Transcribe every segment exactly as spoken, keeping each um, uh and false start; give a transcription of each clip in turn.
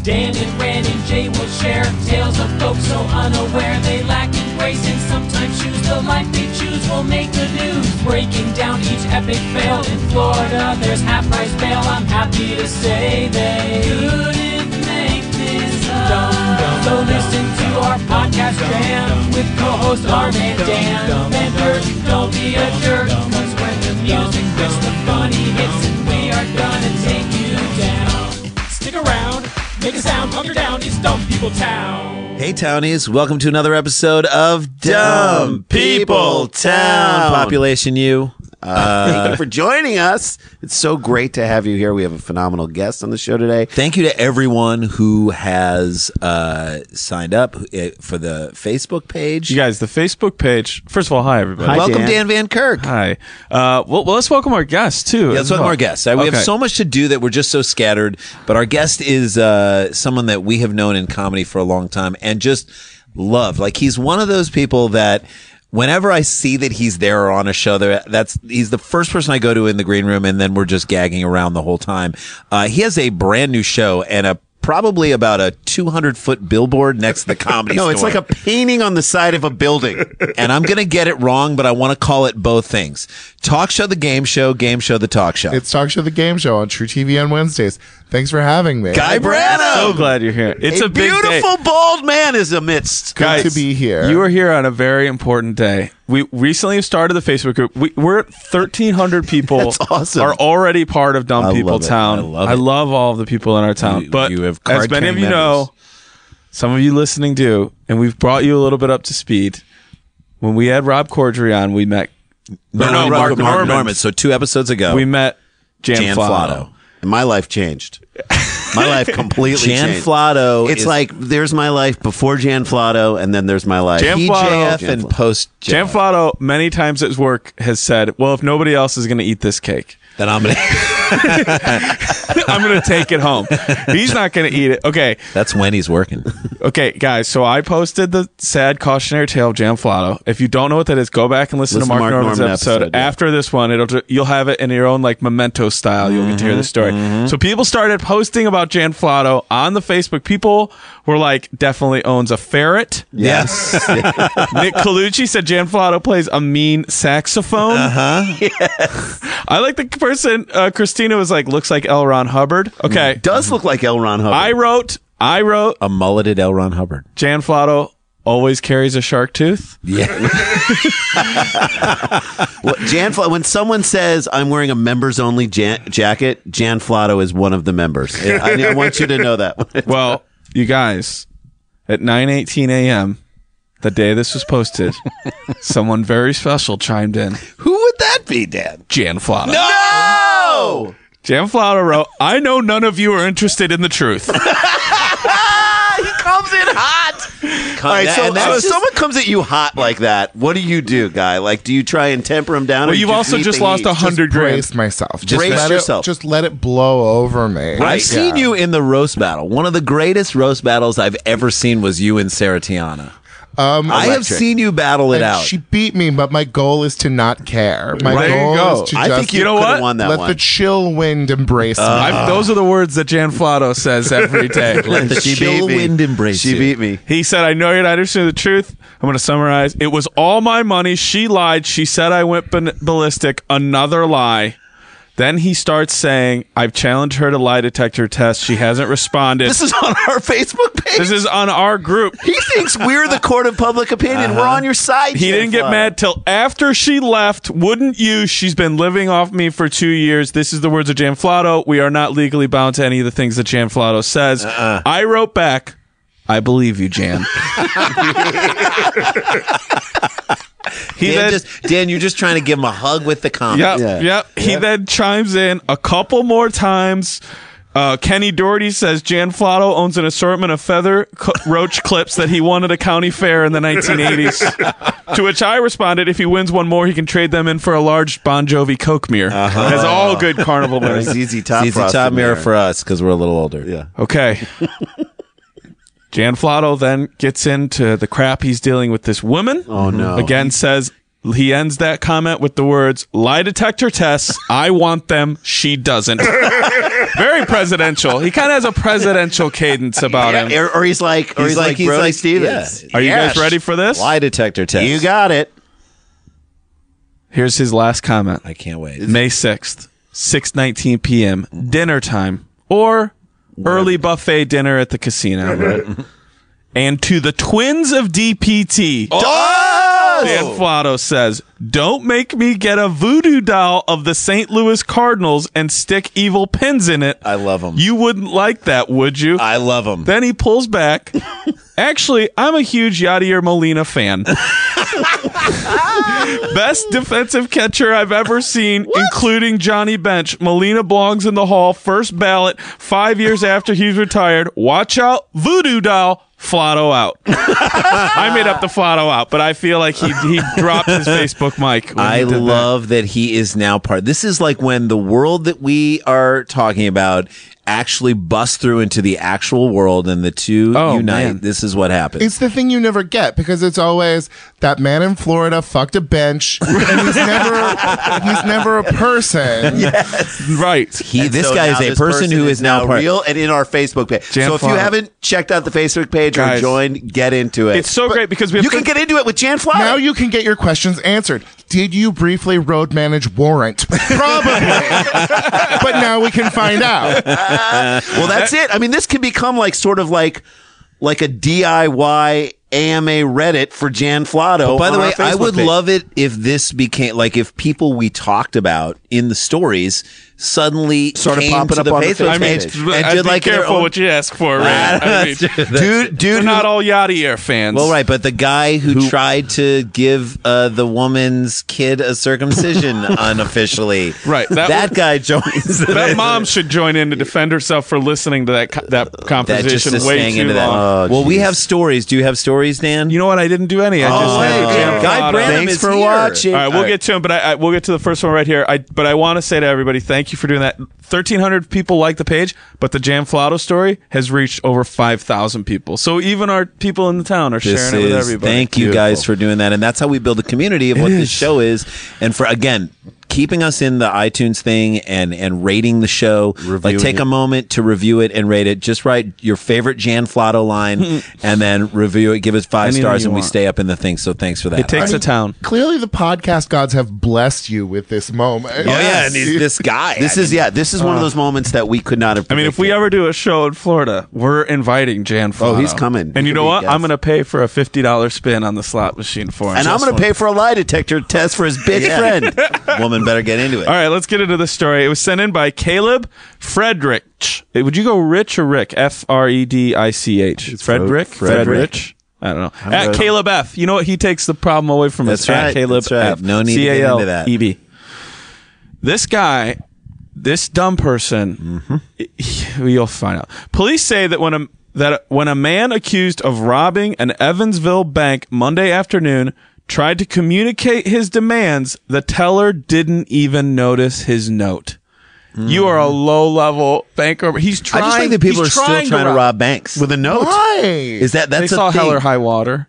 Dan and Ran and Jay will share tales of folks so unaware they lack in grace and sometimes choose the life they choose will make the news. Breaking down each epic fail in Florida, there's half price bail. I'm happy to say they couldn't make this up. So listen to our podcast jam with co-host Arm and Dan. Bender, don't be a jerk, cause when the music hits, the funny hits, and we are gonna take you down. Stick around, make a sound, hunker down, it's Dumb People Town. Hey Townies, welcome to another episode of Dumb People Town. Population U. Uh, thank you for joining us. It's so great to have you here. We have a phenomenal guest on the show today. Thank you to everyone who has uh, signed up for the Facebook page. You guys, the Facebook page. First of all, hi everybody. Hi, welcome, Dan. Dan Van Kirk. Hi. Uh, well, well, let's welcome our guests too. Yeah, let's welcome well. our guests. Uh, We Okay. have so much to do that we're just so scattered. But our guest is uh, someone that we have known in comedy for a long time and just love. Like he's one of those people that. Whenever I see that he's there or on a show, there, that's he's the first person I go to in the green room, and then we're just gagging around the whole time. Uh, he has a brand new show and a probably about a two hundred foot billboard next to the Comedy No, Store. it's like a painting on the side of a building. And I'm going to get it wrong, but I want to call it both things. Talk show, the game show, game show, the talk show. It's Talk Show the Game Show on True T V on Wednesdays. Thanks for having me. Guy Branum! So glad you're here. It's a, a big beautiful day. bald man is amidst. Good Guys, to be here. You are here on a very important day. We recently started the Facebook group. We, we're at thirteen hundred people. That's awesome. Are already part of Dumb I People love it. Town. I love I it. love all of the people in our town. You- but you have as many of card-carrying you know, some of you listening do, and we've brought you a little bit up to speed. When we had Rob Corddry on, we met. no, no, no, Mark Mark Norman. Norman. So two episodes ago, We met Jan, Jan Flato. Flato. And my life changed. My life completely Jan changed. Flato. It's is like there's my life before Jan Flato, and then there's my life. Jan P J F Flato. and post Jan Flato, many times at his work, has said, well, if nobody else is going to eat this cake, Then I'm gonna. I'm going to take it home. He's not going to eat it. Okay. That's when he's working. Okay, guys. So I posted the sad cautionary tale of Jan Flato. If you don't know what that is, go back and listen, Listen to Mark, to Mark Norman's Norman episode. episode, yeah. After this one, it'll ju- you'll have it in your own like memento style. You'll get to hear the story. So people started posting about Jan Flato on the Facebook. People were like, definitely owns a ferret. Yes. Nick Colucci said Jan Flato plays a mean saxophone. Uh-huh. I like the person, uh, Christina was like, looks like L. Ron Hubbard. Okay. Does look like L. Ron Hubbard. I wrote, I wrote, A mulleted L. Ron Hubbard. Jan Flato always carries a shark tooth. Yeah. Well, Jan Flato, when someone says I'm wearing a members only jan- jacket, Jan Flato is one of the members. I, I want you to know that. Well, you guys, at nine eighteen a.m., the day this was posted, someone very special chimed in. Who would that be, Dan? Jan Flato. No! Jan Flato wrote, I know none of you are interested in the truth. He comes in hot. All right, so, and that's so if just- someone comes at you hot like that, what do you do, guy? Like, do you try and temper him down? Well, or you've you also meet just the lost heat? a hundred grand. Brace myself. Just Brace let yourself. It, just let it blow over me. I've seen Yeah. you in the roast battle. One of the greatest roast battles I've ever seen was you and Sarah Tiana. Um, I have Electric. seen you battle it and out. She beat me, but my goal is to not care. My There you goal go. is to I just think you, You know could have what? won that let one. the chill wind embrace me. I've, those are the words that Jan Flato says every day. Let the She chill beat me. wind embrace She you. beat me. He said, I know you're not interested in the truth. I'm going to summarize. It was all my money. She lied. She said I went ban- ballistic. Another lie. Then he starts saying, I've challenged her to lie detector test. She hasn't responded. This is on our Facebook page. This is on our group. He thinks we're the court of public opinion. We're on your side. He Jan didn't get Flato. mad till after she left. Wouldn't you? She's been living off me for two years. This is the words of Jan Flato. We are not legally bound to any of the things that Jan Flato says. Uh-uh. I wrote back, I believe you, Jan. He Dan, then, just, Dan, you're just trying to give him a hug with the comment. yep, Yeah. yep. He then chimes in a couple more times. Uh, Kenny Doherty says Jan Flato owns an assortment of feather co- roach clips that he won at a county fair in the nineteen eighties. To which I responded, if he wins one more, he can trade them in for a large Bon Jovi Coke mirror. Uh-huh. As all good carnival winners. Z Z Top It's easy Frost top in mirror there. for us because we're a little older. Yeah. Okay. Jan Flato then gets into the crap he's dealing with this woman. Oh, no. Again says, He ends that comment with the words, lie detector tests, I want them, she doesn't. Very presidential. He kind of has a presidential cadence about him. Or, or he's like, or he's, He's like, like- he's Brody like- Stevens. yeah. Are you Yes. guys ready for this? Lie detector test. You got it. Here's his last comment. I can't wait. May sixth, six nineteen p.m., dinner time, or early buffet dinner at the casino. And to the twins of D P T, Dan Flato says, don't make me get a voodoo doll of the Saint Louis Cardinals and stick evil pins in it. I love him. You wouldn't like that, would you? I love him. Then he pulls back. Actually, I'm a huge Yadier Molina fan. Best defensive catcher I've ever seen, including Johnny Bench. Molina belongs in the Hall, first ballot, five years after he's retired. Watch out, voodoo doll. Flato out. I made up the Flato out, but I feel like he he dropped his Facebook mic. when he I did that. love that. he is now part. This is like when the world that we are talking about actually busts through into the actual world and the two Oh, unite. man. This is what happens. It's the thing you never get because it's always that man in Florida fucked a bench and he's never he's never a person. Right. he, And this so guy now is a this person who is now part. real and in our Facebook page. Jan so if you Flato. haven't checked out the Facebook page Guys. or joined, get into it. It's so great because we have you can get into it with Jan Flato. Now you can get your questions answered. Did you briefly road manage Warrant? Probably. But now we can find out. well, that's it. I mean, this can become like sort of like like a D I Y A M A Reddit for Jan Flato. By the on way, our I Facebook would page. love it if this became like if people we talked about in the stories suddenly Started came popping to up the on the Facebook Facebook I mean, page page. and I'd did be like their careful own- what you ask for, right? I mean, dude, they're dude, not all Yadier fans. Well, right, but the guy who, tried to give uh, the woman's kid a circumcision unofficially, Right, that That, was- guy joins. That mom should join in to defend herself for listening to that co- that that composition just is way staying too into that. long. Oh, well, we geez. have stories. Do you have stories, Dan? You know what? I didn't do any. I just Oh, had the hey, Jan Guy Flato. Branum Thanks is for here. watching. All right, we'll All right. get to him, but I, I we'll get to the first one right here. I but I want to say to everybody, thank you for doing that. thirteen hundred people like the page, but the Jan Flato story has reached over five thousand people. So even our people in the town are This sharing it with is everybody. thank you guys for doing that, and that's how we build a community of what this show is, and for again keeping us in the iTunes thing and and rating the show. Like take a moment to review it and rate it. Just write your favorite Jan Flato line and then review it. Give us five Anything stars, you and we want. stay up in the thing. So thanks for that. It takes a town. Clearly the podcast gods have blessed you with this moment. Oh yeah, and he's this guy. This is yeah. This is one of those moments that we could not have. I mean, if we predicted. ever do a show in Florida, we're inviting Jan Flato. Oh, he's coming. And He you could know be a what? guest. I'm going to pay for a fifty dollars spin on the slot machine for him. and I'm Just going to one. pay for a lie detector test for his bitch friend. woman better get into it. All right, let's get into the story. It was sent in by Caleb Fredrich. Would you go Rich or Rick? F R E D I C H. Frederick? Frederick. Fredrich? I don't know. At Caleb F. You know what? He takes the problem away from us. That's right. At Caleb That's right. F. No need to get into that. C A L E B. This guy, this dumb person, Mm-hmm. you'll find out. Police say that when a that when a man accused of robbing an Evansville bank Monday afternoon tried to communicate his demands, the teller didn't even notice his note. You are a low-level bank robber. He's trying. I just think that people are he's still trying trying to rob banks. With a note. Why? Is that They that's saw a thing? hell or high water.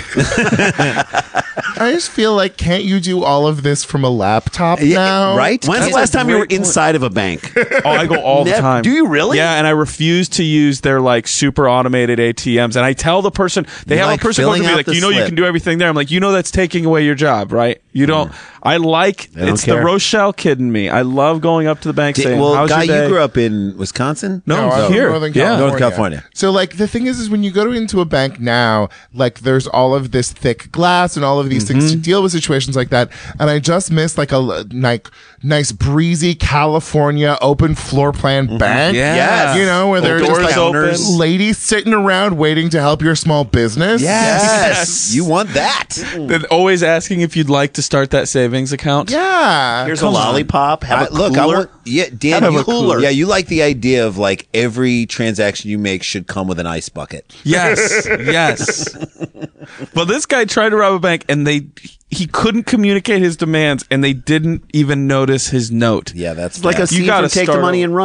I just feel like, can't you do all of this from a laptop Yeah, now? right? When's That's the last a time you were great point. inside of a bank? Oh, I go all the Nev- time. do you really? Yeah, and I refuse to use their like super automated A T Ms. And I tell the person, they You have like a person go to filling me out like, the you know, you slip. can do everything there. I'm like, you know, that's taking away your job, right? You don't. I like don't it's care. the Rochelle kid in me. I love going up to the bank Did- saying, well, "How's Guy, your day?" you grew up in Wisconsin? No, No, I'm here. from Northern Yeah. California. North California. So, like, the thing is, is when you go into a bank now, like, there's all of this thick glass and all of these things to deal with situations like that. And I just miss like a like nice breezy California open floor plan bank. Yeah. Yes. You know, where there's Doors just like open. ladies sitting around waiting to help your small business. Yes. You want that. They're always asking if you'd like to start that savings account. Yeah. Here's Come a on. lollipop. Have I- a look, I cooler. want, yeah, Dan, Have a you, cooler. yeah, you like the idea of like every transaction you make should come with an ice bucket. Yes, yes. But this guy tried to rob a bank, and they he couldn't communicate his demands, and they didn't even notice his note. Yeah, that's It's like a bad. You scene gotta from Take the start Money over. and Run.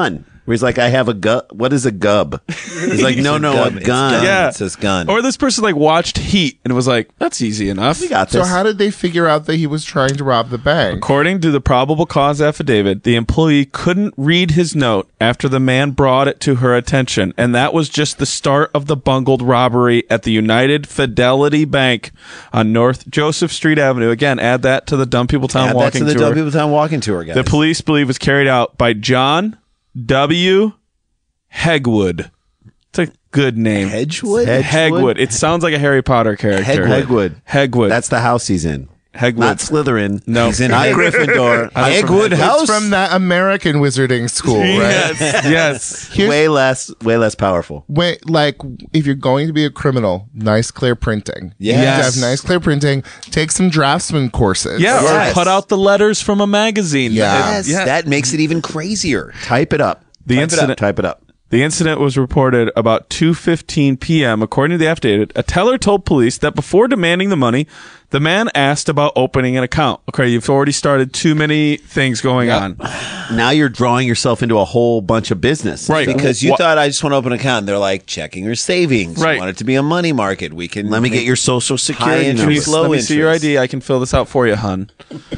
Where he's like, I have a gu. What is a gub? He's like, no, no, a Gun. It's gun. Yeah. It says gun. Or this person like watched Heat and was like, that's easy enough. We got So this. how did they figure out that he was trying to rob the bank? According to the probable cause affidavit, the employee couldn't read his note after the man brought it to her attention, and that was just the start of the bungled robbery at the United Fidelity Bank on North Joseph Street Avenue. Again, add that to the Dumb People Town Add that walking to the tour. Dumb People Town walking tour, guys. The police believe was carried out by John W. Hegwood. It's a good name. Hedgewood? Hedge- Hegwood. It sounds like a Harry Potter character. Hegwood. Hegwood. That's the house he's in. Hegwood. Not Slytherin. No. He's in Not Heg- Gryffindor. Hegwood House? It's from that American wizarding school, right? Yes. Yes. Here's- way less, way less powerful. Wait, like if you're going to be a criminal, nice clear printing. You Yes. need to have nice clear printing. Take some draftsman courses. Yeah, Yes. or cut out the letters from a magazine. Yeah. Yes, Yeah. that makes it even crazier. Type it up. The Type incident- It up. Type it up. The incident was reported about two fifteen p.m. According to the affidavit, a teller told police that before demanding the money, the man asked about opening an account. Okay, you've already started too many things going on. Now you're drawing yourself into a whole bunch of business. Right. Because you Wha- thought I just want to open an account. And they're like checking or savings. Right. You want it to be a money market. We can Let me get your social security interest. Can you, number. Slow let me see your I interest. D. I can fill this out for you, hun.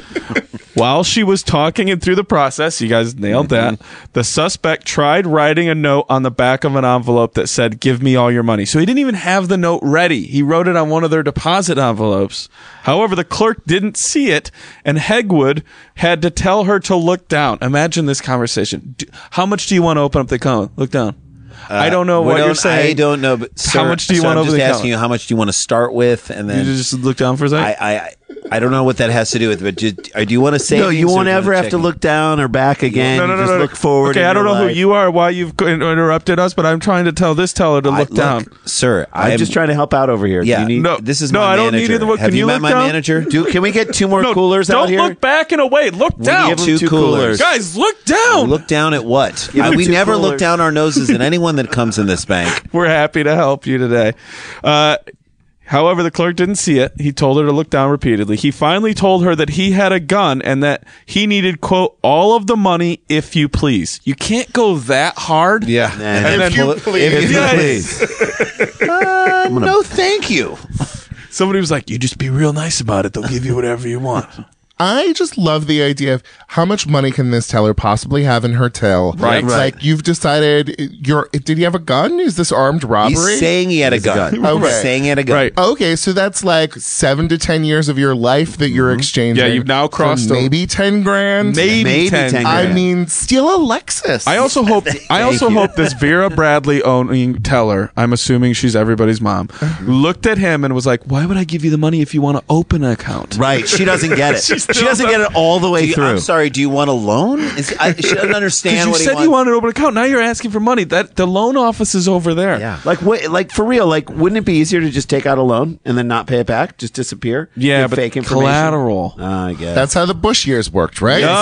While she was talking and through the process, you guys nailed that, the suspect tried writing a note on the back of an envelope that said, give me all your money. So he didn't even have the note ready. He wrote it on one of their deposit envelopes. However, the clerk didn't see it, and Hegwood had to tell her to look down. Imagine this conversation. Do, how much do you want to open up the account? Look down. I don't know We what don't- you're saying. I don't know. But How sir, much do you sir, want I'm over just the asking account? you how much do you want to start with, and You then just look down for a second? I, I I don't know what that has to do with. But just, or do you want to say? No, you won't ever have to look down or back again. No, no, You no, just no. look forward. Okay, in I don't your know who life. you are, why you've co- interrupted us, but I'm trying to tell this teller to look I, down. sir. I'm I'm just trying to help out over here. Yeah, Do you need, No. this is No, my I don't need manager. either one. Have Can you you met look my down? manager? do, can we get two more No, coolers don't out here? look back and away. Look down. give him two two coolers. coolers. Guys, look down. Look down at what? Give Uh, him we two never coolers. look down our noses at anyone that comes in this bank. We're happy to help you today. Uh, however, the clerk didn't see it. He told her to look down repeatedly. He finally told her that he had a gun and that he needed, quote, all of the money, if you please. You can't go that hard. Yeah, And and then- then pull it- If if you Yes. please. Uh, no, thank you. Somebody was like, you just be real nice about it. They'll give you whatever you want. I just love the idea of how much money can this teller possibly have in her till. Right. It's like you've decided you're did he have a gun? Is this armed robbery? He's saying he had a gun. gun. Okay. He's saying he had a gun. Right. Okay, so that's like seven to ten years of your life that you're exchanging. Yeah, you've now for crossed a- maybe ten grand. Maybe, Maybe ten. ten I grand. mean, steal a Lexus. I also hope I also hope this Vera Bradley owning teller, I'm assuming she's everybody's mom, looked at him and was like, "Why would I give you the money if you want to open an account?" Right. She doesn't get it. She She, still doesn't get it all the way Do you- through. I'm sorry. Do you want a loan? Is, I, she doesn't understand Because you what said he wants. you wanted to open an account. Now you're asking for money. That the loan office is over there. Yeah. Like, wait, like for real, like, wouldn't it be easier to just take out a loan and then not pay it back? Just disappear? Yeah, Give but fake information? collateral. Uh, I guess. That's how the Bush years worked, right? Oh,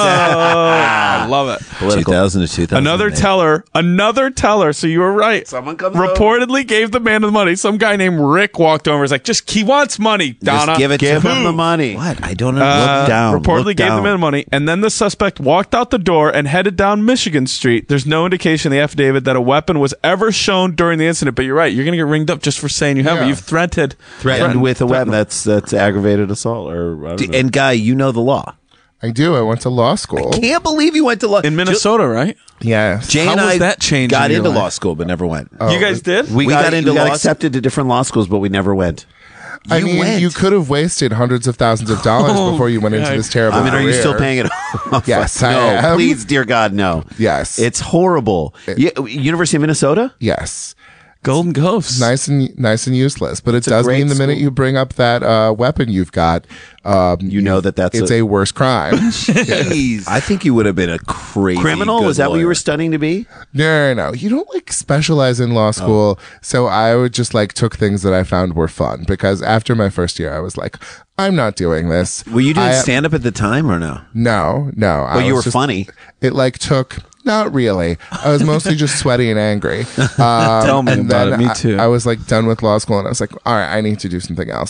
I love it. two thousand to two thousand. Another teller, another teller. So you were right. Someone comes reportedly gave the man the money. Some guy named Rick walked over. and was like, "Just he wants money, Donna. Just give it Give to him the money. What? I don't know. Uh, Look down. reportedly look gave the down. man money, and then the suspect walked out the door and headed down Michigan Street. There's no indication in the affidavit that a weapon was ever shown during the incident. But you're right; you're going to get ringed up just for saying you have it. Yeah. You've threatened, Threatened with a weapon. That's that's aggravated assault. Or I don't know. And Guy, you know the law. I do. I went to law school. Can't believe you went to law in Minnesota, right? Yes. Jay How and was I that change got in your into life? law school, but never went. You guys did. we, we got, got into we got law- accepted to different law schools, but we never went. I You mean, went. you could have wasted hundreds of thousands of dollars Oh, before you went into God. this terrible I mean, are you career. still paying it off? Yes, I no, am. please, dear God, no. Yes. It's horrible. Yeah, University of Minnesota? Yes. Golden Ghosts. Nice and nice and useless, but it a does great mean the minute school. you bring up that uh, weapon you've got, um, You know that that's it's a- a, worse crime. Jeez. I think you would have been a crazy Criminal? good Was that what you lawyer. were studying to be? No, no, no. You don't like specialize in Oh. law school. So I would just like took things that I found were fun because after my first year, I was like, I'm not doing this. Were you doing I- stand up at the time or no? No, no. I Well, you was were just- funny. It like took. Not really. I was mostly just sweaty and angry. Um, Tell me and about then it. Me I- too. I, was like done with law school, and I was like, all right, I need to do something else.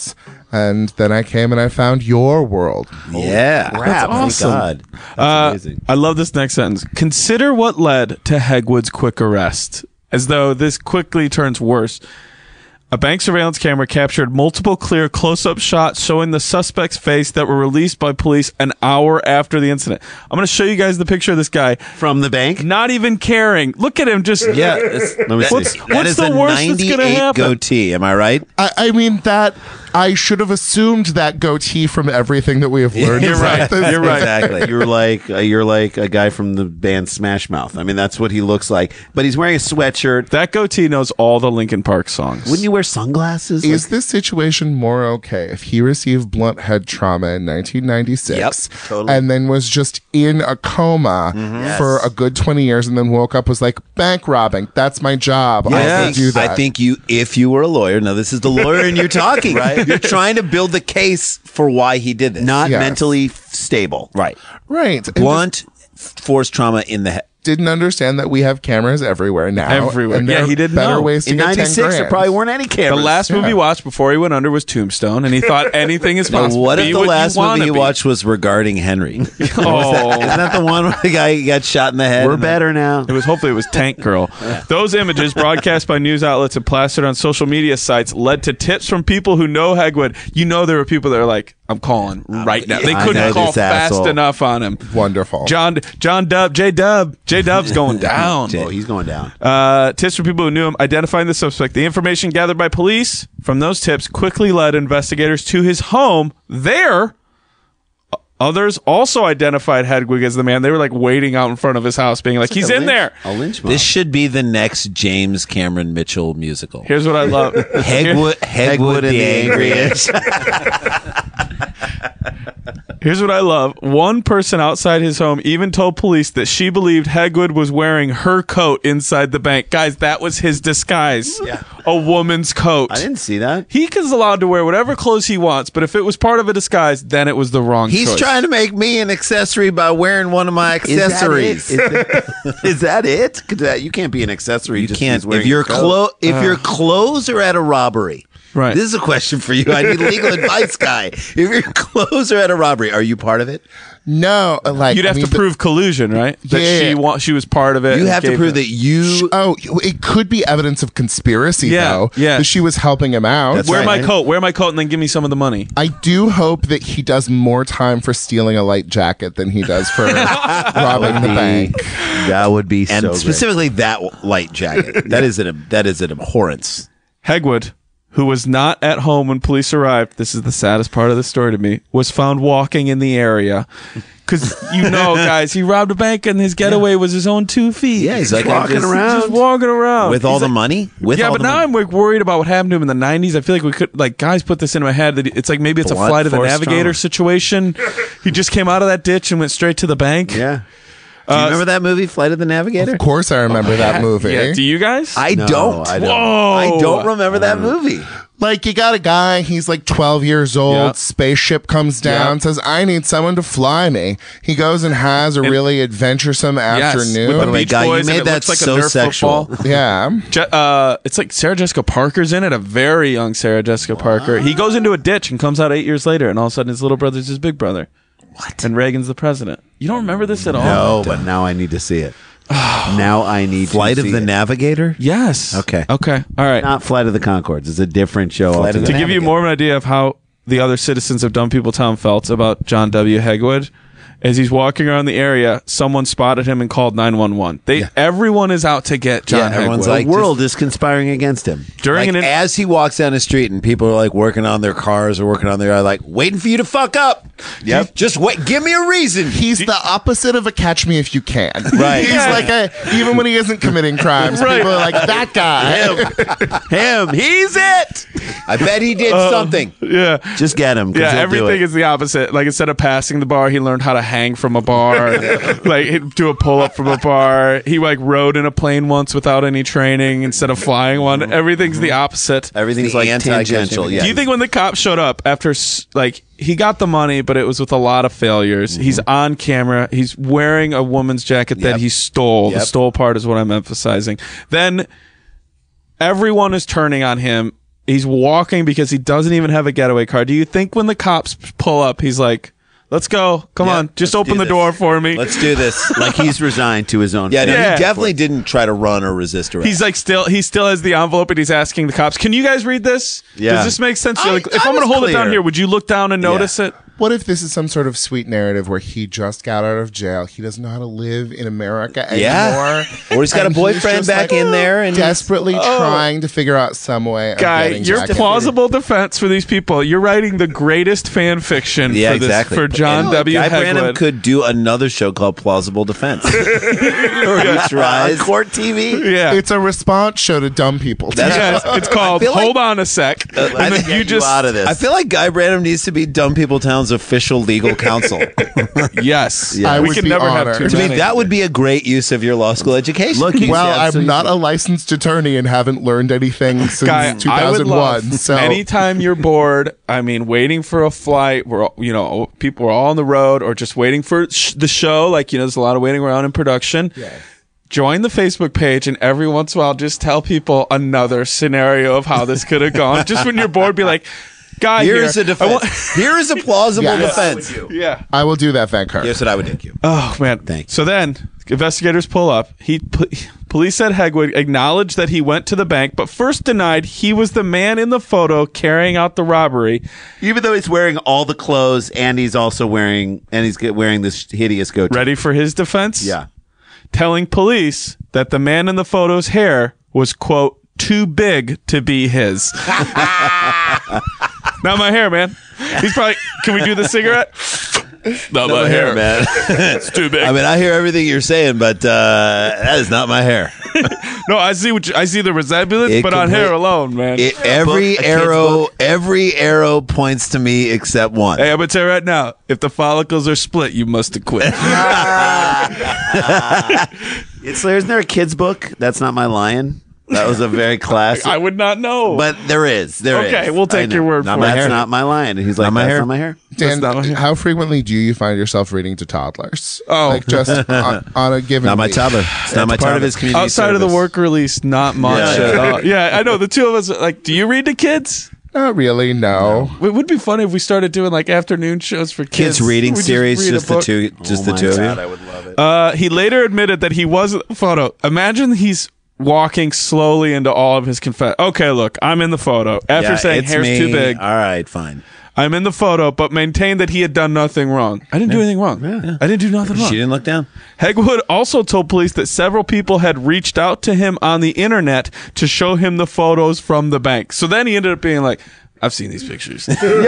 And then I came and I found your world. Yeah. Crap, awesome. Thank God. That's Uh, amazing. I love this next sentence. Consider what led to Hegwood's quick arrest, as though this quickly turns worse. A bank surveillance camera captured multiple clear close-up shots showing the suspect's face that were released by police an hour after the incident. I'm going to show you guys the picture of this guy. From the bank? Not even caring. Look at him. Just Yeah, it's, Let me that- see. that What's is the a worst that's gonna ninety-eight happen? goatee. Am I right? I, I mean, that I should have assumed that goatee from everything that we have learned. You're about right. this. You're right. Exactly. You're like uh, you're like a guy from the band Smash Mouth. I mean, that's what he looks like. But he's wearing a sweatshirt. that goatee knows all the Linkin Park songs. Wouldn't you wear sunglasses? Is Like- this situation more okay if he received blunt head trauma in nineteen ninety-six Yep, totally. and then was just in a coma for a good twenty years and then woke up was like, bank robbing, that's my job. I I can think, do that. I think you, if you were a lawyer, now this is the lawyer and you're talking, right? You're trying to build the case for why he did this. not Yes. mentally f- stable. right. right. And Blunt force trauma in the head. didn't understand that we have cameras everywhere now. Everywhere. And Yeah, there are he didn't better know. ways to In get ten ninety-six, there grand. probably weren't any The cameras. last movie he watched before he went under was Tombstone, and he thought anything is Now, possible. what Be if the you last wanna movie you be. watched was regarding Henry? Isn't Oh, that the one where the guy got shot in the head? We're and then- better now. it was hopefully it was Tank Girl. Those images, broadcast by news outlets and plastered on social media sites, led to tips from people who know Hegwood. You know there were people that are like, "I'm calling right now." They I couldn't know call this fast asshole. enough on him. Wonderful. John John Dub J Dub J Dub's going down. Oh, he's going down. Uh, tips from people who knew him, identifying the suspect. The information gathered by police from those tips quickly led investigators to his home. There, o- others also identified Hedwig as the man. They were like waiting out in front of his house, being like, "He's A in lynch- there." A lynch mob. This should be the next James Cameron Mitchell musical. Here's what I love. Hegwood, Hegwood, and the the angriest. Here's what I love. One person outside his home even told police that she believed Hegwood was wearing her coat inside the bank. Guys, that was his disguise. Yeah. A woman's coat. I didn't see that. He is allowed to wear whatever clothes he wants, but if it was part of a disguise, then it was the wrong He's choice. trying to make me an accessory by wearing one of my accessories. Is that it? Is that it? 'Cause that- you can't be an accessory. You just can't. because wearing If your a coat. clo- if your clothes are at a robbery, Right. This is a question for you. I need legal advice, guy. If your clothes are at a robbery, are you part of it? No, like You'd I have mean, to the- prove collusion, right? That Yeah. she wa- she was part of it. You and have to gave prove him- that you. Oh, it could be evidence of conspiracy, Yeah, though. yeah. That she was helping him out. That's Wear right. my coat. Wear my coat, and then give me some of the money. I do hope that he does more time for stealing a light jacket than he does for robbing the bank. That would be and so great. specifically that light jacket. That is an that is an abhorrence. Hegwood, who was not at home when police arrived, this is the saddest part of the story to me, was found walking in the area. Because, you know, guys, he robbed a bank and his getaway was his own two feet. Yeah, he's like walking I'm just- around. Just walking around. with all He's the like- money. With yeah, all but the now money. I'm like worried about what happened to him in the nineties. I feel like we could, like, guys put this in my head that it's like maybe it's Blunt a flight of the force navigator trauma. situation. He just came out of that ditch and went straight to the bank. Yeah. Do you remember that movie, Flight of the Navigator? Of course, I remember that movie. Yeah, do you guys? I No, don't. I don't. Whoa. I don't remember that movie. Like, you got a guy, he's like twelve years old, Yeah. spaceship comes down, Yeah. says, I need someone to fly me. He goes and has a really adventuresome Yes, afternoon. with By the the way, Beach guy, you Boys, and made it that looks like a so Nerf sexual. football. yeah. Je- uh, it's like Sarah Jessica Parker's in it, a very young Sarah Jessica Parker. He goes into a ditch and comes out eight years later, and all of a sudden his little brother's his big brother. What? And Reagan's the president. You don't remember this at all? No, but now I need to see it. Now I need Flight to of see the it. Navigator? Yes. Okay. Okay. All right. Not Flight of the Conchords. It's a different show. Flight of altogether. the To give you Navigator. more of an idea of how the other citizens of Dumb People Town felt about John W. Hegwood, as he's walking around the area, someone spotted him and called nine one one. They everyone is out to get John Yeah, everyone's Hegwood. like- the world is conspiring against him. During Like, an in- as he walks down the street and people are like working on their cars or working on their like waiting for you to fuck up. Yep. Just wait. Give me a reason. He's the opposite of a catch me if you can. Right. He's Yeah. like a, even when he isn't committing crimes, Right. people are like, that guy. Him. He's it. I bet he did something. yeah. Just get him. 'cause Yeah, he'll do everything it. is the opposite. Like instead of passing the bar, he learned how to hang from a bar. Like he'd do a pull up from a bar. He like rode in a plane once without any training instead of flying one. Everything's the opposite. Everything's the like anti-tangential, tangential. Yeah. Do you think when the cops showed up after s- like he got the money, but it was with a lot of failures? He's on camera. He's wearing a woman's jacket that Yep. he stole. The Yep. stole part is what I'm emphasizing. Then everyone is turning on him. he's walking because he doesn't even have a getaway car. Do you think when the cops pull up, he's like, let's go. Come Yeah, on. Just let's open do the this. door for me. Let's do this. Like he's resigned to his own. Yeah, no, fate. Yeah. he definitely didn't try to run or resist arrest. He's like still, he still has the envelope and he's asking the cops, can you guys read this? Yeah. Does this make sense? I- like, if I I'm going to was hold it down clear. here, would you look down and notice it? What if this is some sort of sweet narrative where he just got out of jail? He doesn't know how to live in America Yeah. anymore. Or he's got a and boyfriend just, back like, in there and he's- desperately trying to figure out some way of Guy, getting your back in. plausible defense for these people. You're writing the greatest fan fiction Yeah, for this exactly. for John And W. Guy Branum Hegwood. could do another show called Plausible Defense. Where he tries. On court T V. yeah. It's a response show to dumb people. Yeah, it's, it's called feel like- Hold On a Sec. I and then think you You just out of this. I feel like Guy Branum needs to be Dumb People Town's official legal counsel. yes. I we would can be never have honored. too To me, many. that would be a great use of your law school education. Look, he's Well, I'm absolutely- not a licensed attorney and haven't learned anything since Guy, two I would thousand one. love So anytime you're bored, I mean, waiting for a flight, we're all- you know, people are all on the road or just waiting for sh- the show. Like, you know, there's a lot of waiting around in production. Join the Facebook page and every once in a while just tell people another scenario of how this could have gone. Just when you're bored, be like, Guy, Here's here, a I want- defense. Here is a plausible Yes. defense. yeah. I will do that, Van Kirk. Here's what I would think you. Oh man! Thanks. So then, investigators pull up. He po- police said Hegwood acknowledged that he went to the bank, but first denied he was the man in the photo carrying out the robbery. Even though he's wearing all the clothes and he's also wearing and he's get- wearing this hideous goatee. Ready for his defense? Yeah. Telling police that the man in the photo's hair was quote too big to be his. Not my hair, man. He's probably. Can we do the cigarette? Not, my, hair, man. It's too big. I mean, I hear everything you're saying, but uh, that is not my hair. no, I see what you, I see the resemblance, It but on complete- hair alone, man. It, every book, a kid's arrow, book. every arrow points to me except one. Hey, I'm gonna tell you right now, if the follicles are split, you must have quit. It's isn't there a kid's book? That's Not My Lion. That was a very classic. I would not know. But there is. There is. Okay, we'll take I know. your word Not for my it. That's not my lion. And he's like, Not my that's hair. not my hair. Dan, not my hair. how frequently do you find yourself reading to toddlers? Oh. like just on, on a given Not my week? toddler. It's not my part toddler. of his community Outside of the service. work release, not much. Yeah. at all. Yeah, I know. The two of us, like, do you read to kids? Not really. No. It would be funny if we started doing like afternoon shows for kids. Kids reading We just series, read a just the book. two, just Oh the my two of God, you. I would love it. Uh, he later admitted that he was photo. Imagine he's walking slowly into all of his confess. Okay, look, I'm in the photo. After Yeah, saying it's hair's me. too big, All right, fine. I'm in the photo, but maintained that he had done nothing wrong. I didn't do anything wrong. I didn't do nothing wrong. She didn't look down. Hegwood also told police that several people had reached out to him on the internet to show him the photos from the bank. So then he ended up being like, I've seen these pictures.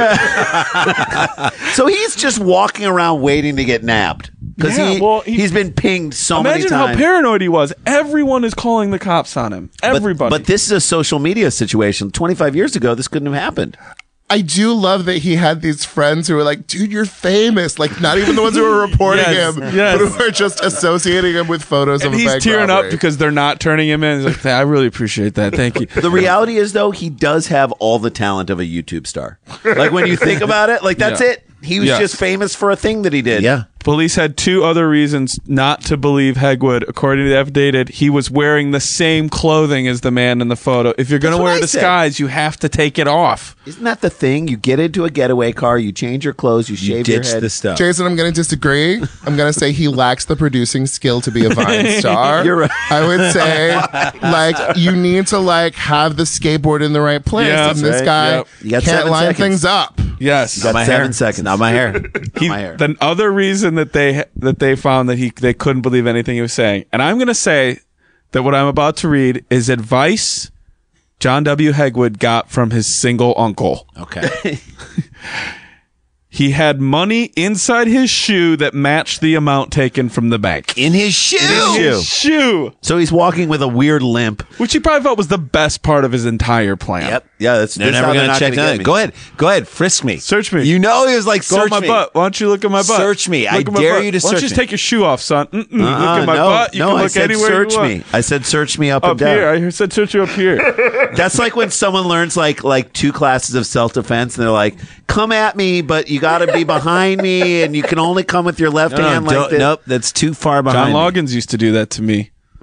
So he's just walking around waiting to get nabbed because Yeah, he, well, he- he's been pinged so Imagine many how times. paranoid he was. Everyone is calling the cops on him. But- Everybody. But, this is a social media situation. twenty-five years ago, this couldn't have happened. I do love that he had these friends who were like, dude, you're famous. Like, not even the ones who were reporting Yes, him, yes. but who were just associating him with photos and of a he's bank tearing robbery. up because they're not turning him in. He's like, I really appreciate that. Thank you. The reality is, though, he does have all the talent of a YouTube star. Like, when you think about it, like, that's Yeah. it. He was Yes. just famous for a thing that he did. Yeah. Police had two other reasons not to believe Hegwood. According to the affidavit, he was wearing the same clothing as the man in the photo. If you're going to That's what wear a I said. disguise, you have to take it off. Isn't that the thing? You get into a getaway car, you change your clothes, you You shave your ditch head. the stuff. Jason, I'm going to disagree. I'm going to say he lacks the producing skill to be a Vine star. You're right. I would say, like, you need to like have the skateboard in the right place, Yeah, and this right. guy Yep. You got can't seven line seconds. things up. Yes. Got my seven hair. seconds. Not my hair. He, my hair. the other reason that they that they found that he they couldn't believe anything he was saying, and I'm going to say that what I'm about to read is advice John W. Hegwood got from his single uncle. Okay. He had money inside his shoe that matched the amount taken from the bank. In his shoe. shoe. Shoe, So he's walking with a weird limp. which he probably felt was the best part of his entire plan. Yep. Yeah, that's They're this never how going to not check gonna that. get me. Go ahead. Go ahead. Frisk me. Search me. You know he was like, Go search on my me. butt. Why don't you look at my butt? Search me. I Look at my dare butt. you to Why don't search you just me. take your shoe off, son? Mm-mm. Uh-uh, look at my no, butt. You no, can I look said anywhere search you want. me. I said search me up, Up and down. here. I said search you up here. That's like when someone learns like like two classes of self defense, and they're like, "Come at me, but you got to be behind me, and you can only come with your left No, hand no, like don't- this." nope. That's too far John behind. me. Loggins used to do that to me. What?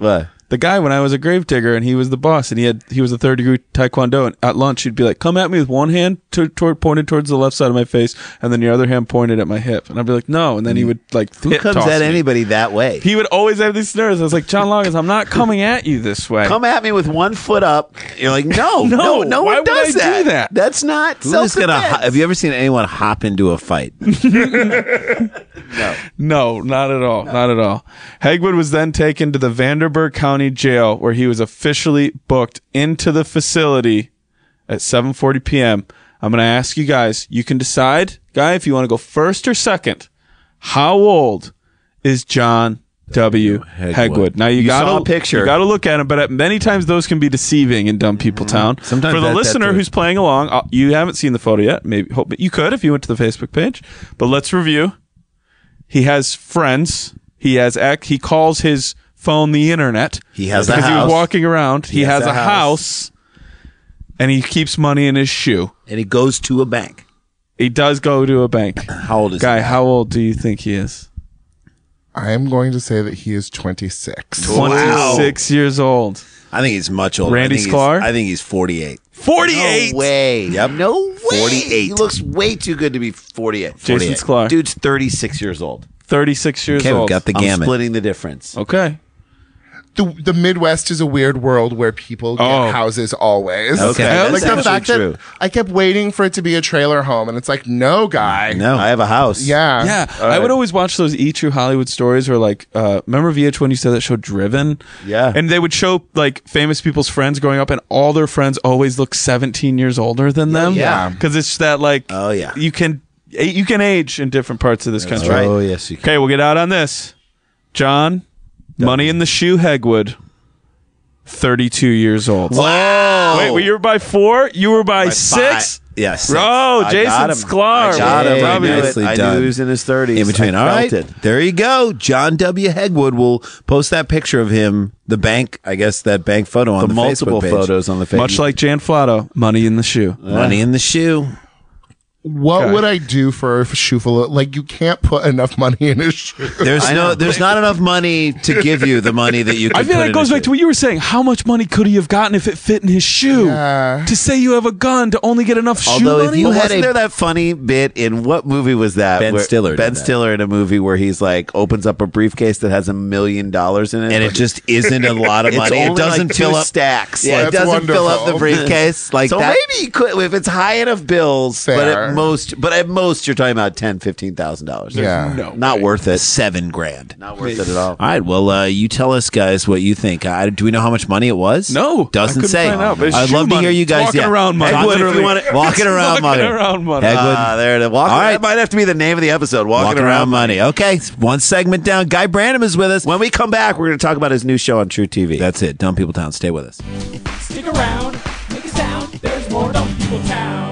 the guy when I was a gravedigger, and he was the boss, and he had he was a third degree taekwondo. And at lunch, he'd be like, "Come at me with one hand to, toward, pointed towards the left side of my face, and then your other hand pointed at my hip." And I'd be like, "No," and then he would like Who hip comes toss at me. anybody that way? He would always have these scenarios. I was like, John Loggins, I'm not coming at you this way. Come at me with one foot up. You're like, no, No, no, no why one would does I do that. that? That's not Who's gonna? self-defense. ho- Have you ever seen anyone hop into a fight? No, not at all. Not at all. Hegwood was then taken to the Vanderburg County Jail, where he was officially booked into the facility at seven forty p.m. I'm going to ask you guys, you can decide, Guy, if you want to go first or second. How old is John W. Hegwood? Hegwood. Now you, You gotta saw a picture. You got to look at him, but at many times those can be deceiving in Dumb People Town. Sometimes for the that- listener that's a- who's playing along, uh, you haven't seen the photo yet. Maybe hope you could if you went to the Facebook page. But let's review. He has friends. He has ac- he calls his phone the internet. He has a because he house. was walking around. He, has, has a a house. And he keeps money in his shoe. And he goes to a bank. He does go to a bank. How old is Guy, he? how old do you think he is? I am going to say that he is twenty-six. twenty-six years old. I think he's much older. Randy I think he's- Sklar? I think he's forty-eight. forty-eight. No way. Yep. No way. forty-eight. He looks way too good to be forty-eight. Jason forty-eight. Sklar. Dude's thirty-six years old. thirty-six years Okay, old. we've got the I'm gamut. splitting the difference. Okay. The, the Midwest is a weird world where people get Oh. houses always. Okay, that's like the actually fact true. that I kept waiting for it to be a trailer home, and it's like, no, guy. No. I have a house. Yeah. Yeah, I would always watch those E! True Hollywood stories where, like, uh, remember V H one used to have that show Driven? Yeah. And they would show, like, famous people's friends growing up, and all their friends always look seventeen years older than them. yeah. Because it's that, like, Oh, yeah. you can you can age in different parts of this country. right. Oh, yes, you can. Okay, we'll get out on this. John, Money in the Shoe Hegwood, thirty-two years old. Wow. Wait, well, you were by four? You were by, six? Five. Yeah, six. Oh, I Jason got him. Sklar. I got him. I Probably knew, was- it. Nicely I knew done. he was in his thirties. In between. I All right. felt it. There you go. John W. Hegwood will post that picture of him, the bank, I guess that bank photo on The the, multiple Facebook page. photos on the Facebook. Much like Jan Flatto, Money in the Shoe. Money in the shoe. What Okay. would I do for a shoe full of, like, you can't put enough money in a shoe. There's I no know. there's not enough money to give you the money that you could I feel put that in goes a back shoe. to what you were saying. How much money could he have gotten if it fit in his shoe? Yeah. To say you have a gun to only get enough shoe Although, if money? you But had wasn't a, there there that funny bit in what movie was that? Ben where- Stiller did Ben that. Stiller in a movie where he's like opens up a briefcase that has a million dollars in it, and it just isn't a lot of It's money. It only doesn't like fill two up stacks. Yeah, That's it doesn't fill up the wonderful. briefcase like so that. maybe you could if it's high enough bills, but Fair. at most, but at most you're talking about ten, fifteen thousand dollars. Yeah. no not way. worth it. Seven grand. Not worth it at all. All right. Well, uh, you tell us, guys, what you think. Uh, do we know how much money it was? No, I doesn't couldn't say. find out, but it's I'd shoe love to money. hear you It's guys. walking yeah. around money. Hegwood, if Literally. you want to, walking around Walking money. around money. Hegwood, Ah, there it is. Walking, All right. That might have to be the name of the episode. Walking, walking around money. Okay, one segment down. Guy Branum is with us. When we come back, we're going to talk about his new show on True T V. That's it. Dumb People Town. Stay with us. Stick around, make a sound. There's more Dumb People Town.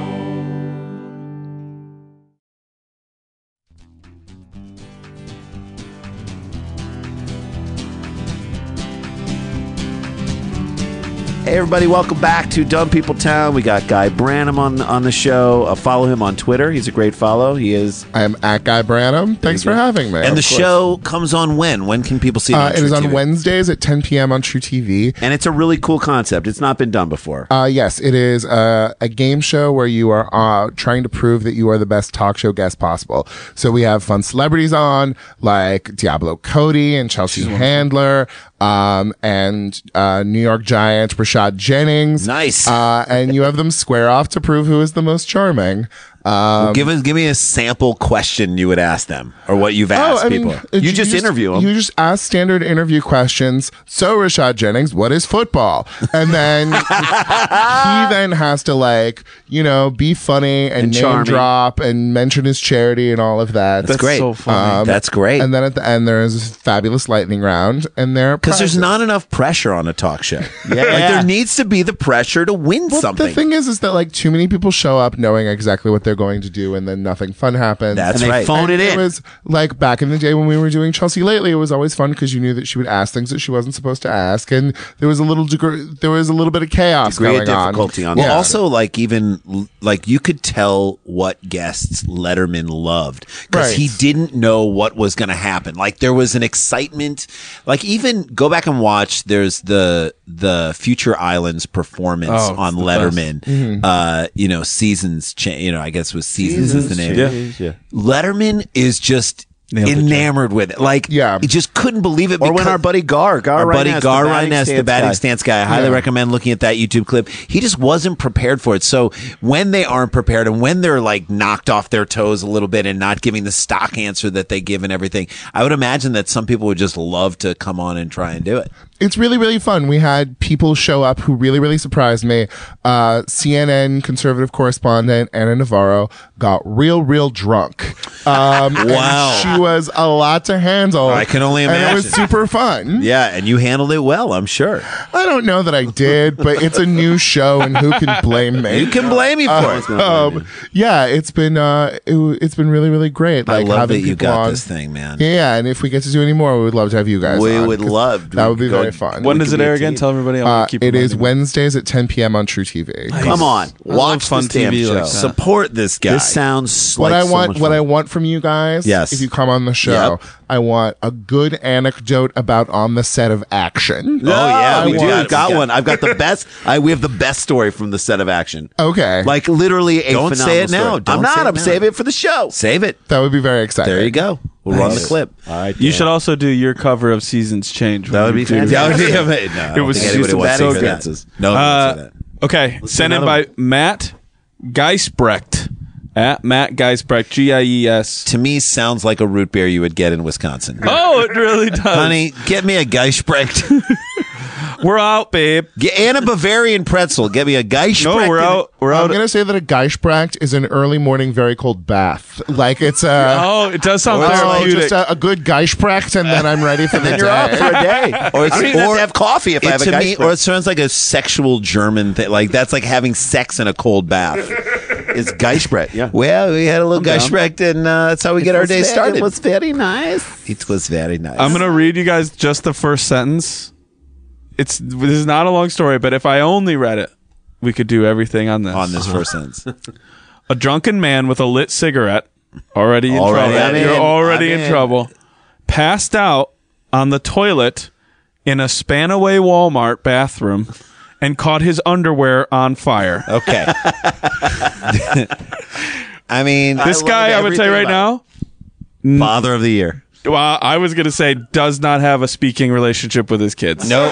Hey everybody, welcome back to Dumb People Town. We got Guy Branum on on the show. Uh, follow him on Twitter. He's a great follow. He is. I am at Guy Branum. Thanks for having me. And Of the course. show comes on when? When can people see it? Uh, on it True is on T V? Wednesdays at ten p.m. on True T V. And it's a really cool concept. It's not been done before. Uh, yes, it is uh, a game show where you are uh, trying to prove that you are the best talk show guest possible. So we have fun celebrities on, like Diablo Cody and Chelsea Handler, um, and uh, New York Giant Rashad Jennings. Nice. Uh, and you have them square off to prove who is the most charming. Um, give us, give me a sample question you would ask them, or what you've asked I mean, people. uh, You just interview 'em. You just ask standard interview questions. So, Rashad Jennings, what is football? And then he then has to, like, you know, be funny and, And name charming. drop and mention his charity and all of that. That's great. so funny. Um, That's great. And then at the end, there is a fabulous lightning round, and there Because there's not enough pressure on a talk show. Yeah. Like there needs to be the pressure to win Well, something. the thing is, is that like too many people show up knowing exactly what they're they're going to do, and then nothing fun happens. That's And they right. phone And it in. It was like back in the day when we were doing Chelsea Lately. It was always fun because you knew that she would ask things that she wasn't supposed to ask, and there was a little degree, there was a little bit of chaos Degree of going on. difficulty on Well, Yeah. also, like, even l- like you could tell what guests Letterman loved because Right. he didn't know what was going to happen. Like, there was an excitement. Like, even go back and watch. There's the the Future Islands performance Oh, on it's the Letterman. Mm-hmm. Uh, you know, seasons. Cha- you know, I guess it was seasons, is the name. Seasons, yeah. Letterman is just Nailed it, enamored with it. Like, Yeah. he just couldn't believe it. Or when because- our buddy Gar, Gar our buddy Rhiness, Gar the batting Rhiness, the stance batting guy. stance guy. I highly Yeah. recommend looking at that YouTube clip. He just wasn't prepared for it. So when they aren't prepared and when they're like knocked off their toes a little bit and not giving the stock answer that they give and everything, I would imagine that some people would just love to come on and try and do it. It's really, really fun. We had people show up who really, really surprised me. Uh, C N N conservative correspondent Anna Navarro got real, real drunk. Um, and Wow. she was a lot to handle. I can only And it was imagine. super fun. Yeah, and you handled it well, I'm sure. I don't know that I did, but it's a new show, and who can blame me? You can blame me for it. Um, yeah, it's been uh, it, it's been really, really great. I Like love having that you people got on. this thing, man. Yeah, yeah, and if we get to do any more, we would love to have you guys. We on, would 'cause love- that. Would be we could very go- fun. When We does could it be a air again? team. Tell everybody. I'll Uh, keep it is reminding me. Wednesdays at ten p.m. on True T V. Come on, love watch fun this damn T V show. like that. Support this guy. This sounds What like I so want, much what fun. I want from you guys, Yes. if you come on the show, Yep. I want a good anecdote about on the set of Action. Oh yeah, I we do. want- Got, got one. one. I've got the best. I we have the best story from the set of Action. Okay, Like literally a Don't phenomenal say it now. story. Don't I'm not. say it I'm now. saving it for the show. Save it. that would be very exciting. There you go. We'll run the clip. All right. You should also do your cover of Seasons Change. That would be when you do- fantastic. That would be amazing. No, I It don't was think just anybody some wants to batting hear that. stances. No, one Uh, wants to hear that. okay, sent in another by Matt Geisbrecht at Matt Geisbrecht, G I E S. To me, sounds like a root beer you would get in Wisconsin. Oh, it really does. Honey, get me a Geisbrecht. We're out, babe. Get, and a Bavarian pretzel. Get me a Geisbrecht. No, we're and- out. We're I'm out. gonna say that a Geisbrecht is an early morning, very cold bath. Like it's a. Oh, it does sound Oh, therapeutic. just a, a good Geisbrecht, and then I'm ready for the Then you're up day. for a day. Or it's I don't even have or to have coffee if I it have a to guy me, or it sounds like a sexual German thing. Like that's like having sex in a cold bath. It's Geisbrecht. Yeah. Well, we had a little down. Geisbrecht, and uh, that's how we get our day started. It was very nice. It was very nice. I'm gonna read you guys just the first sentence. It's this is not a long story, but if I only read it, we could do everything on this. on this first sentence. A drunken man with a lit cigarette, already in Already, trouble. I'm You're in. already I'm in in. trouble. Passed out on the toilet in a Spanaway Walmart bathroom and caught his underwear on fire. Okay. I mean, This love guy, I would say everything right about now, father of the year. well, I was going to say does not have a speaking relationship with his kids. No.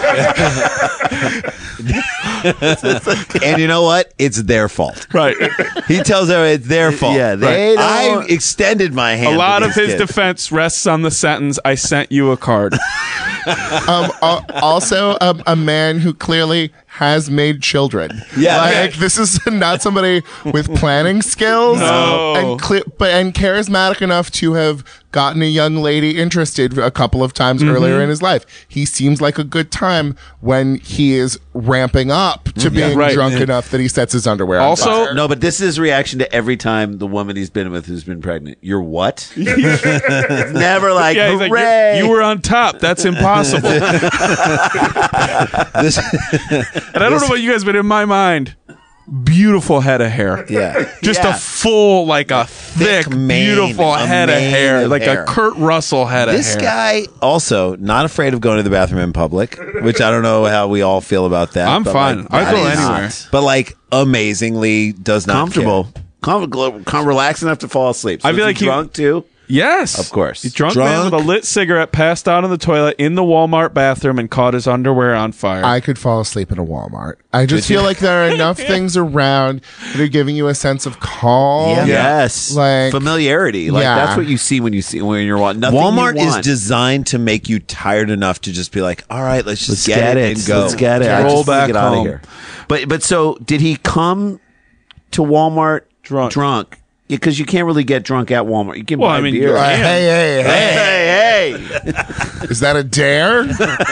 And you know what? It's their fault. Right. He tells her it's their fault. Yeah, they I don't- extended my hand. A to lot of these his kids. defense rests on the sentence, I sent you a card. Um, al- also, um, a man who clearly has made children. Yeah. like this is not somebody with planning skills, No. and cle- but and charismatic enough to have gotten a young lady interested a couple of times Mm-hmm. earlier in his life. He seems like a good time when he is ramping up to being right. drunk enough that he sets his underwear. on Also- fire. No, but this is his reaction to every time the woman he's been with who's been pregnant. You're what? It's never like, Yeah, he's like, hooray. "You're- you were on top. That's impossible. And This- I don't know about you guys, but in my mind, beautiful head of hair. yeah. Just Yeah. a full, like a thick, mane, beautiful a head of mane hair. of Like hair. a Kurt Russell head This of hair. guy also not afraid of going to the bathroom in public, which I don't know how we all feel about that. I'm but, fine. like, I'll that go is- anywhere. But like amazingly does not comfortable. care. Comfortable, com- relaxed enough to fall asleep. So I feel is he like he- drunk too. Yes. Of course. He's drunk, man with a Drunk. lit cigarette passed out in the toilet in the Walmart bathroom and caught his underwear on fire. I could fall asleep in a Walmart. I just feel like there are enough things around that are giving you a sense of calm. Yes, Like- familiarity. Like Yeah. that's what you see when you see when you're watching. Nothing Walmart you is want. designed to make you tired enough to just be like, all right, let's just Let's get, get, it, it. and go. Let's get it. I Roll just wanna back get out of home. here. But but so did he come to Walmart Drunk. Drunk because you can't really get drunk at Walmart. You can Well, buy I mean, beer. you Uh, can. hey, hey, hey. Hey, hey, Is that a dare?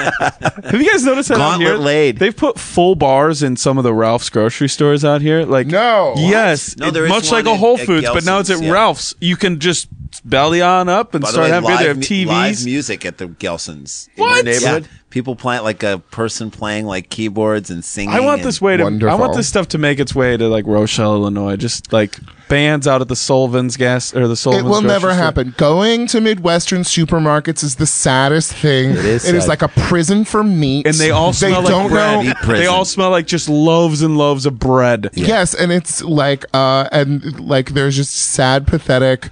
Have you guys noticed that out Gauntlet here? laid. They've put full bars in some of the Ralph's grocery stores out here. Like No. yes, No, it- there is much one like a at- Whole at Foods, but now it's at Gelson's, yeah. Ralph's. You can just belly on up and By the start way, having beer. They live, have mu- T Vs. live music at the Gelson's. In What? your neighborhood? Yeah. People playing like a person playing like keyboards and singing. I want and- this way to. I Wonderful. want this stuff to make its way to like Rochelle, Illinois. Just like bands out at the Sullivan's gas or the It Sullivan's. will grocery never store. happen. Going to Midwestern supermarkets is the saddest thing. It is It is sad. like a prison for meat. And they all smell they like don't bread. know. Meat prison. They all smell like just loaves and loaves of bread. Yes, and it's like uh and like there's just sad, pathetic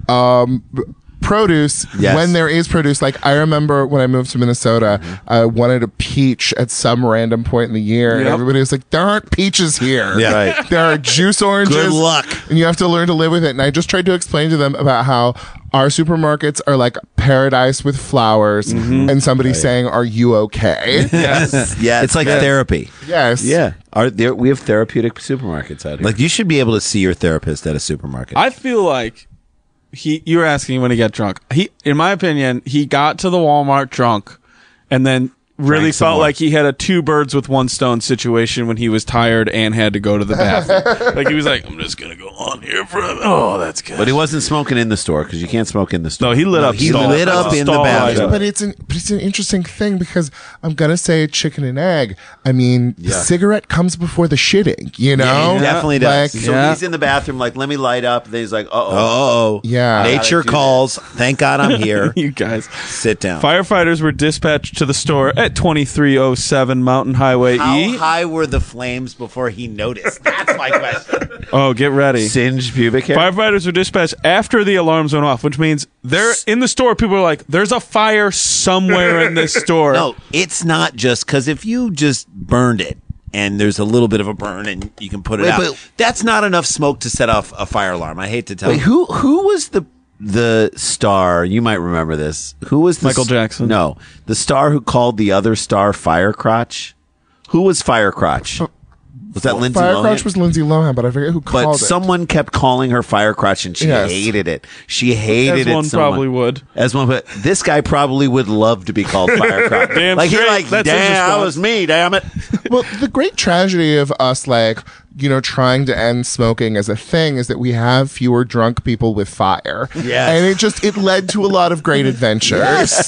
um b- produce Yes. when there is produce. Like I remember when I moved to Minnesota, I wanted a peach at some random point in the year, and Yep. everybody was like, "There aren't peaches here. Yeah. Right. There are juice oranges. Good luck. And you have to learn to live with it." And I just tried to explain to them about how our supermarkets are like paradise with flowers, and somebody saying, "Are you okay?" Yes. yes, It's like yes. therapy. Yes. Yeah, Are there, we have therapeutic supermarkets out here. Like you should be able to see your therapist at a supermarket. I feel like he. You were asking when he got drunk. He, in my opinion, he got to the Walmart drunk, and then really Drank some felt more. like he had a two birds with one stone situation when he was tired and had to go to the bathroom. Like he was like, I'm just gonna go on here for a oh, that's good. but he wasn't smoking in the store because you can't smoke in the store. no, he lit No, up. he stall. lit That's up a in the stall bathroom. item. But it's an but it's an interesting thing because I'm gonna say chicken and egg. I mean, the cigarette comes before the shitting. You know, Yeah, he definitely does. Like, So Yeah. he's in the bathroom, like, let me light up. And then he's like, uh oh. oh, Yeah. Nature Gotta do calls. Thank God I'm here. You guys. Sit down. Firefighters were dispatched to the store at twenty-three oh seven Mountain Highway How E. high were the flames before he noticed? That's my question. Oh, get ready. Singed pubic hair. Firefighters were dispatched after the alarms went off, which means they're in the store. People are like, there's a fire somewhere in this store. No, it's not just because if you just burned it and there's a little bit of a burn and you can put it Wait, out, but- that's not enough smoke to set off a fire alarm. I hate to tell Wait, you. who who was the the star? You might remember this. Who was the Michael s- Jackson. No, the star who called the other star Firecrotch. Who was Firecrotch? Was that Lindsay Firecrotch Lohan? was Lindsay Lohan, but I forget who But called it. someone kept calling her Firecrotch, and she Yes. hated it. She hated As it. one so probably much. would. As one, but this guy probably would love to be called Firecrotch. Damn like straight. you're like, That's his damn, that response. was me. Damn it. Well, the great tragedy of us, like, you know, trying to end smoking as a thing is that we have fewer drunk people with fire. Yes. And it just, it led to a lot of great adventures.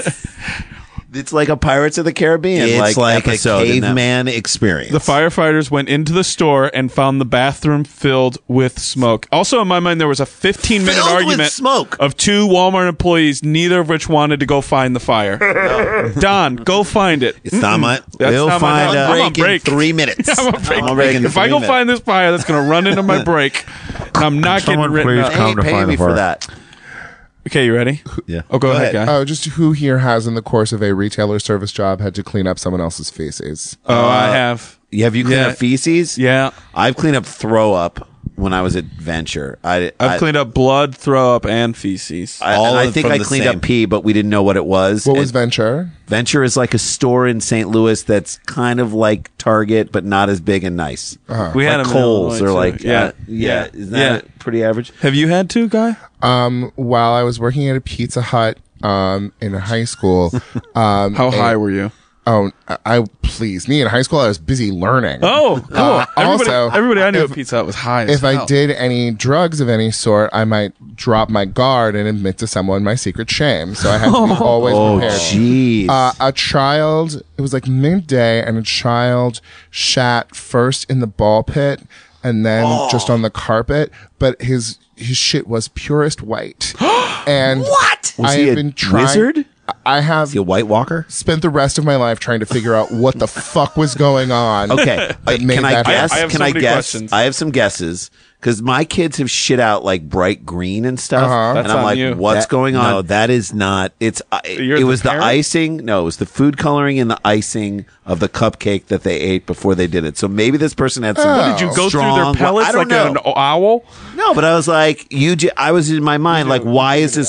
It's like a Pirates of the Caribbean. It's like, a episode in that- caveman experience. The firefighters went into the store and found the bathroom filled with smoke. Also, in my mind, there was a fifteen minute Filled with argument smoke. of two Walmart employees, neither of which wanted to go find the fire. Don, go find it. It's not my. That's we'll not my- find I'm a on break, break. in three minutes. I'm on break. I'm on break in If I three go minutes. find this fire, that's going to run into my break. And I'm not Someone getting written please up. They come ain't to paying find me the for fire. that. Okay, you ready? Yeah. Oh, go, Go ahead, ahead. guy. Oh, just who here has, in the course of a retailer service job, had to clean up someone else's feces? Oh, I have. Yeah, have you cleaned Yeah. up feces? Yeah. I've cleaned up throw up when I was at Venture. I, I've I, cleaned up blood, throw up, and feces. I, all and I of- think from I the cleaned same- up pee, but we didn't know what it was. What was And Venture? Venture is like a store in Saint Louis that's kind of like Target, but not as big and nice. we had like them in Kohl's Illinois, or too. like yeah. uh, yeah, is that Yeah. pretty average? Have you had two, guy? Um, while I was working at a Pizza Hut um, in high school. Um, How and- high were you? Oh, I, I please. Me in high school, I was busy learning. Oh, cool. Uh, everybody, also, everybody I knew if- at Pizza Hut was high as If I hell. did any drugs of any sort, I might drop my guard and admit to someone my secret shame. So I had to be always Oh, prepared. jeez. Uh, a child, it was like midday, and a child shat first in the ball pit and then Oh. just on the carpet, but his his shit was purest white. And What? Was I he have a been trying. wizard? I have Is he a White Walker? spent the rest of my life trying to figure out what the fuck was going on. Okay, that made can I that guess? I have can so I many guess? questions. I have some guesses because my kids have shit out like bright green and stuff, Uh-huh. and That's I'm on like, you. what's That- going on? No, that is not. It's uh, You're it the was the parent? icing. No, it was the food coloring and the icing of the cupcake that they ate before they did it. So maybe this person had some. What, Did you go strong, through their pellets I don't like know. an owl? No, but I was like, you. J- I was in my mind like, why is this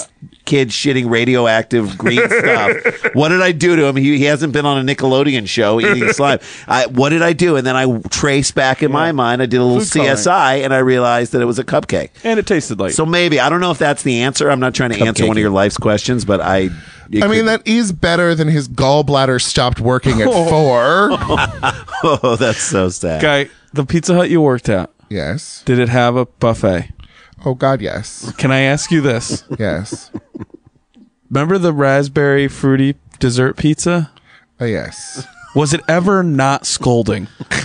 kid shitting radioactive green stuff. What did I do to him? He, he hasn't been on a Nickelodeon show eating slime. I, what did I do? And then I traced back in my mind. I did a little Food C S I, and I realized that it was a cupcake. And it tasted like. So maybe I don't know if that's the answer. I'm not trying to answer one of your life's questions, but I. I mean, that is better than his gallbladder stopped working at four. Oh, that's so sad. Guy, the Pizza Hut you worked at, Yes. did it have a buffet? Oh, God, yes. Can I ask you this? Yes. Remember the raspberry fruity dessert pizza? Uh, yes. Was it ever not scolding?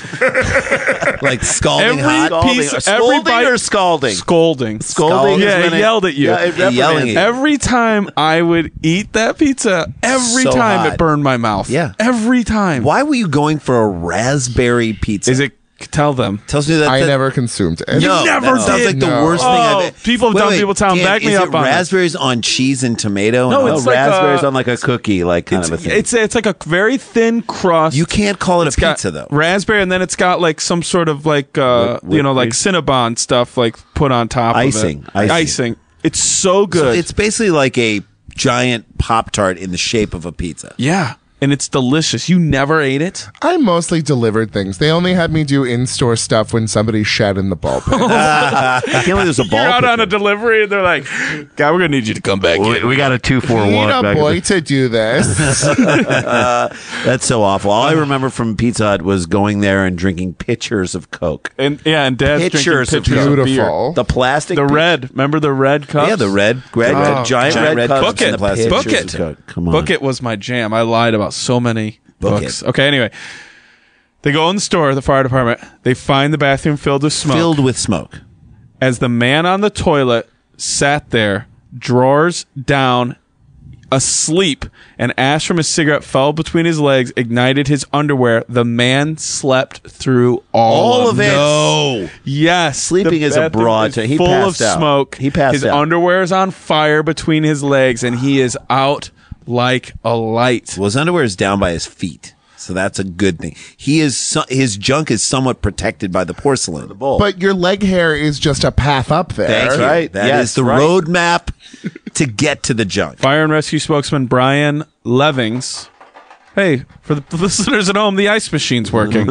Like scalding Every hot. Scalding, piece, or every scolding bite- or scalding? Scolding. Scolding is Yeah, when it it- yelled at you. Yeah, it reprimands Yelling at you. Every time I would eat that pizza, every So time hot. it burned my mouth. Yeah. Every time. Why were you going for a raspberry pizza? Is it? Tell them. Tells me that I that- never consumed it. No, never that sounds did. like the No. worst thing Oh, I've people have Wait, done wait, people tell 'em, Dan, back me is up it on it. raspberries on cheese and tomato? No, and it's Oh, like, raspberries uh, on like a cookie, like kind It's, of a thing. it's it's like a very thin crust. you can't call it a It's got pizza though. raspberry, and then it's got like some sort of like uh, Whip- you know like whipped Cinnabon stuff like put on top Icing, of it. icing. It's so good. So it's basically like a giant Pop Tart in the shape of a pizza. yeah, and it's delicious. You never ate it? I mostly delivered things. They only had me do in-store stuff when somebody shed in the ball pit. I can't believe there's a ball. You're out pit on a there. delivery, and they're like, "God, we're gonna need you to come back we, in." we got a two four Need one. a boy to do this. That's so awful. All I remember from Pizza Hut was going there and drinking pitchers of Coke. And yeah, and Dad's Pictures drinking of pictures of beer. Beautiful. The plastic, The pitch- red, remember the red cups? Yeah, the red, red, red, red- giant, giant red, red cups cups Book and it. the plastic Book pitchers it. of Coke. Come on, Book It was my jam. I lied about so many Book books. It. Okay, anyway. They go in the store, the fire department. They find the bathroom filled with smoke. filled with smoke. As the man on the toilet sat there, drawers down, asleep, an ash from a cigarette fell between his legs, ignited his underwear. The man slept through all, All of it. No. Yes, Sleeping the is a bathroom broad is term. He full passed of out. smoke. He passed his out. underwear is on fire between his legs, and he is out like a light. Well, his underwear is down by his feet, so that's a good thing. He is so, his junk is somewhat protected by the porcelain. The bowl. But your leg hair is just a path up there. Thank you. right. That is Yes, the right. roadmap to get to the junk. Fire and rescue spokesman Brian Levings. Hey, for the listeners at home, the ice machine's working.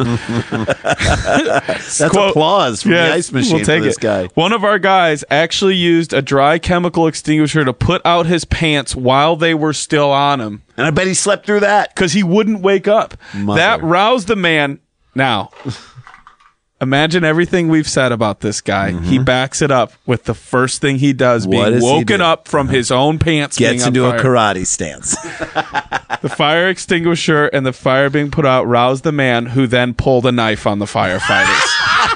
That's Quote- applause from Yeah, the ice machine we'll take for this it. guy. One of our guys actually used a dry chemical extinguisher to put out his pants while they were still on him And I bet he slept through that. because he wouldn't wake up. Mother. That roused the man. Now, imagine everything we've said about this guy. He backs it up with the first thing he does, What being does he woken do? up from his own pants. Gets being into on a fire. karate stance. The fire extinguisher and the fire being put out roused the man, who then pulled a knife on the firefighters.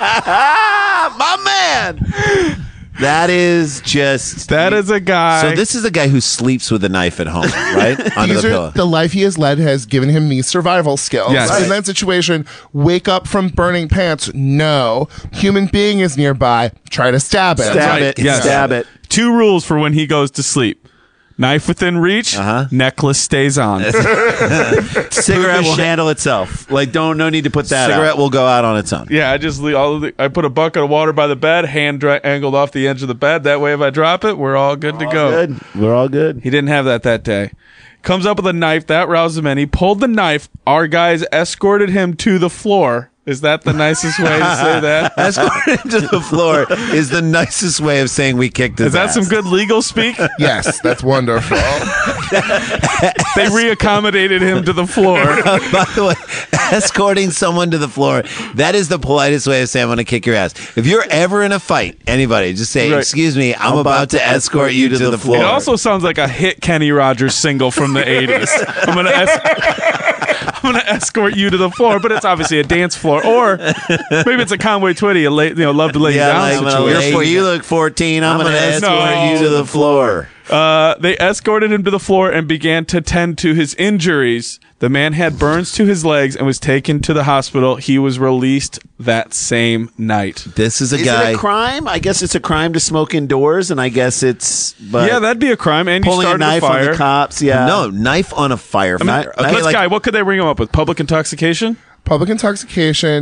Ah, my man. That is just. That is a guy. So this is a guy who sleeps with a knife at home, right? Under These the are, pillow. the life he has led has given him these survival skills. Yes. In Right. that situation, wake up from burning pants. No. Human being is nearby. Try to stab it. Stab right. it. Yes. Stab it. Two rules for when he goes to sleep. Knife within reach, Uh-huh. necklace stays on. Cigarette will handle itself. Like, don't no need to put that Cigarette out. will go out on its own. Yeah, I just leave all of the, I put a bucket of water by the bed, hand dra- angled off the edge of the bed. That way, if I drop it, we're all good to go. Good. We're all good. He didn't have that that day. Comes up with a knife that roused him in. He pulled the knife. Our guys escorted him to the floor. Is that the nicest way to say that? Escorted him to the floor is the nicest way of saying we kicked his Is that ass. some good legal speak? Yes, that's wonderful. They reaccommodated him to the floor. By the way, escorting someone to the floor, that is the politest way of saying I'm going to kick your ass. If you're ever in a fight, anybody, just say, Right. excuse me, I'm, about, to escort you to the floor. It also sounds like a hit Kenny Rogers single from the eighties. I'm gonna es- I'm gonna escort you to the floor, but it's obviously a dance floor, or maybe it's a Conway Twitty, a lay, you know, love to lay yeah, you like, down I'm gonna situation. lay- You're for, you look fourteen. I'm, I'm going to gonna escort No. you to the floor. Uh, they escorted him to the floor and began to tend to his injuries. The man had burns to his legs and was taken to the hospital. He was released that same night. This is a Is guy. it a crime? I guess it's a crime to smoke indoors, and I guess it's. But yeah, that'd be a crime. And you pulling a started knife a fire. on the cops. Yeah. No, knife on a fire. I mean, okay, let's like- guy, what could they bring him up with? Public intoxication? Public intoxication,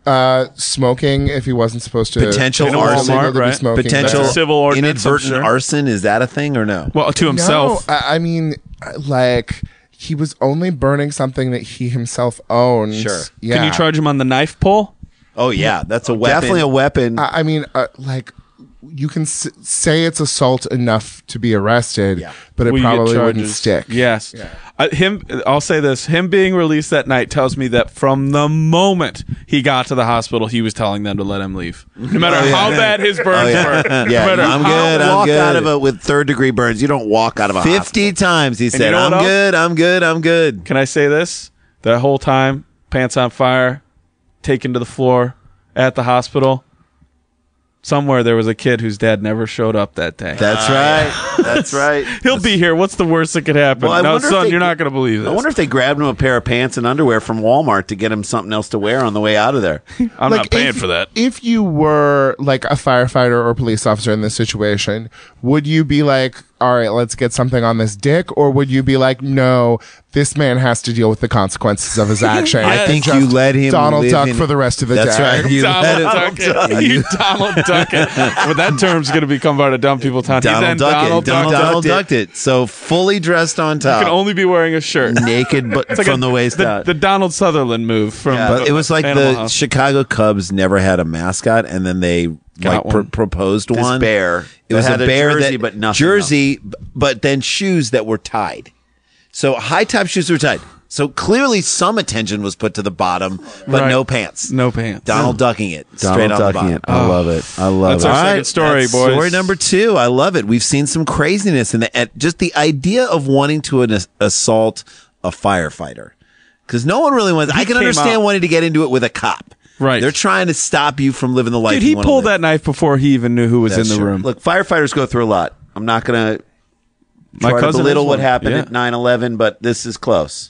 Uh, smoking if he wasn't supposed to. Potential if it was arson, illegal to be right? smoking. Potential That's a civil ordinance, I'm inadvertent sure. arson. Is that a thing or no? Well, to himself. No, I, I mean, like he was only burning something that he himself owned. Sure. Yeah. Can you charge him on the knife pull? Oh yeah, that's a weapon. Definitely a weapon. I, I mean, uh, like you can s- say it's assault enough to be arrested, Yeah. but it Will you get probably wouldn't charges? stick. Yes. Uh, him. I'll say this: him being released that night tells me that from the moment he got to the hospital, he was telling them to let him leave, no matter how bad his burns were. No Yeah, matter I'm how- good, I'm walk good. out of it with third degree burns. You don't walk out of a Fifty times he said, you know "I'm what else? good, I'm good, I'm good." Can I say this? That whole time, pants on fire, taken to the floor at the hospital. Somewhere there was a kid whose dad never showed up that day. That's right. That's right. He'll be here. What's the worst that could happen? Well, I no, wonder if son, they- you're not going to believe this. I wonder if they grabbed him a pair of pants and underwear from Walmart to get him something else to wear on the way out of there. I'm Like, not paying if- for that. If you were like a firefighter or police officer in this situation, would you be like, all right, let's get something on this dick? Or would you be like, no, this man has to deal with the consequences of his action? I think Just you let him Donald live Duck in- for the rest of the That's day. right. You let Donald him- Duck it. You Donald Duck it. Well, that term's going to become part of Dumb People Town. He Donald then Duck Donald it. Donald, Duck Donald it. ducked it. So fully dressed on You top. can only be wearing a shirt. Naked, but It's like from a- the waist the, out. the Donald Sutherland move from. But it was like Animal the House. Chicago Cubs never had a mascot, and then they Got like pr- one. proposed This one. bear. It that was had a bear jersey, that but nothing jersey, b- but then shoes that were tied. So high top shoes were tied. So clearly some attention was put to the bottom, but Right. no pants. No pants. Donald ducking it Donald straight on the ducking bottom. it. I love it. I love That's it. our All second right, story, that's boys. Story number two. I love it. We've seen some craziness in the and just the idea of wanting to an, assault a firefighter, because no one really wants. He I can came understand out- wanting to get into it with a cop. Right. They're trying to stop you from living the life. Dude, you he wanna pulled live. that knife before he even knew who was That's in the true. room. Look, firefighters go through a lot. I'm not going to My try to cousin belittle is what one. happened Yeah. at nine eleven, but this is close.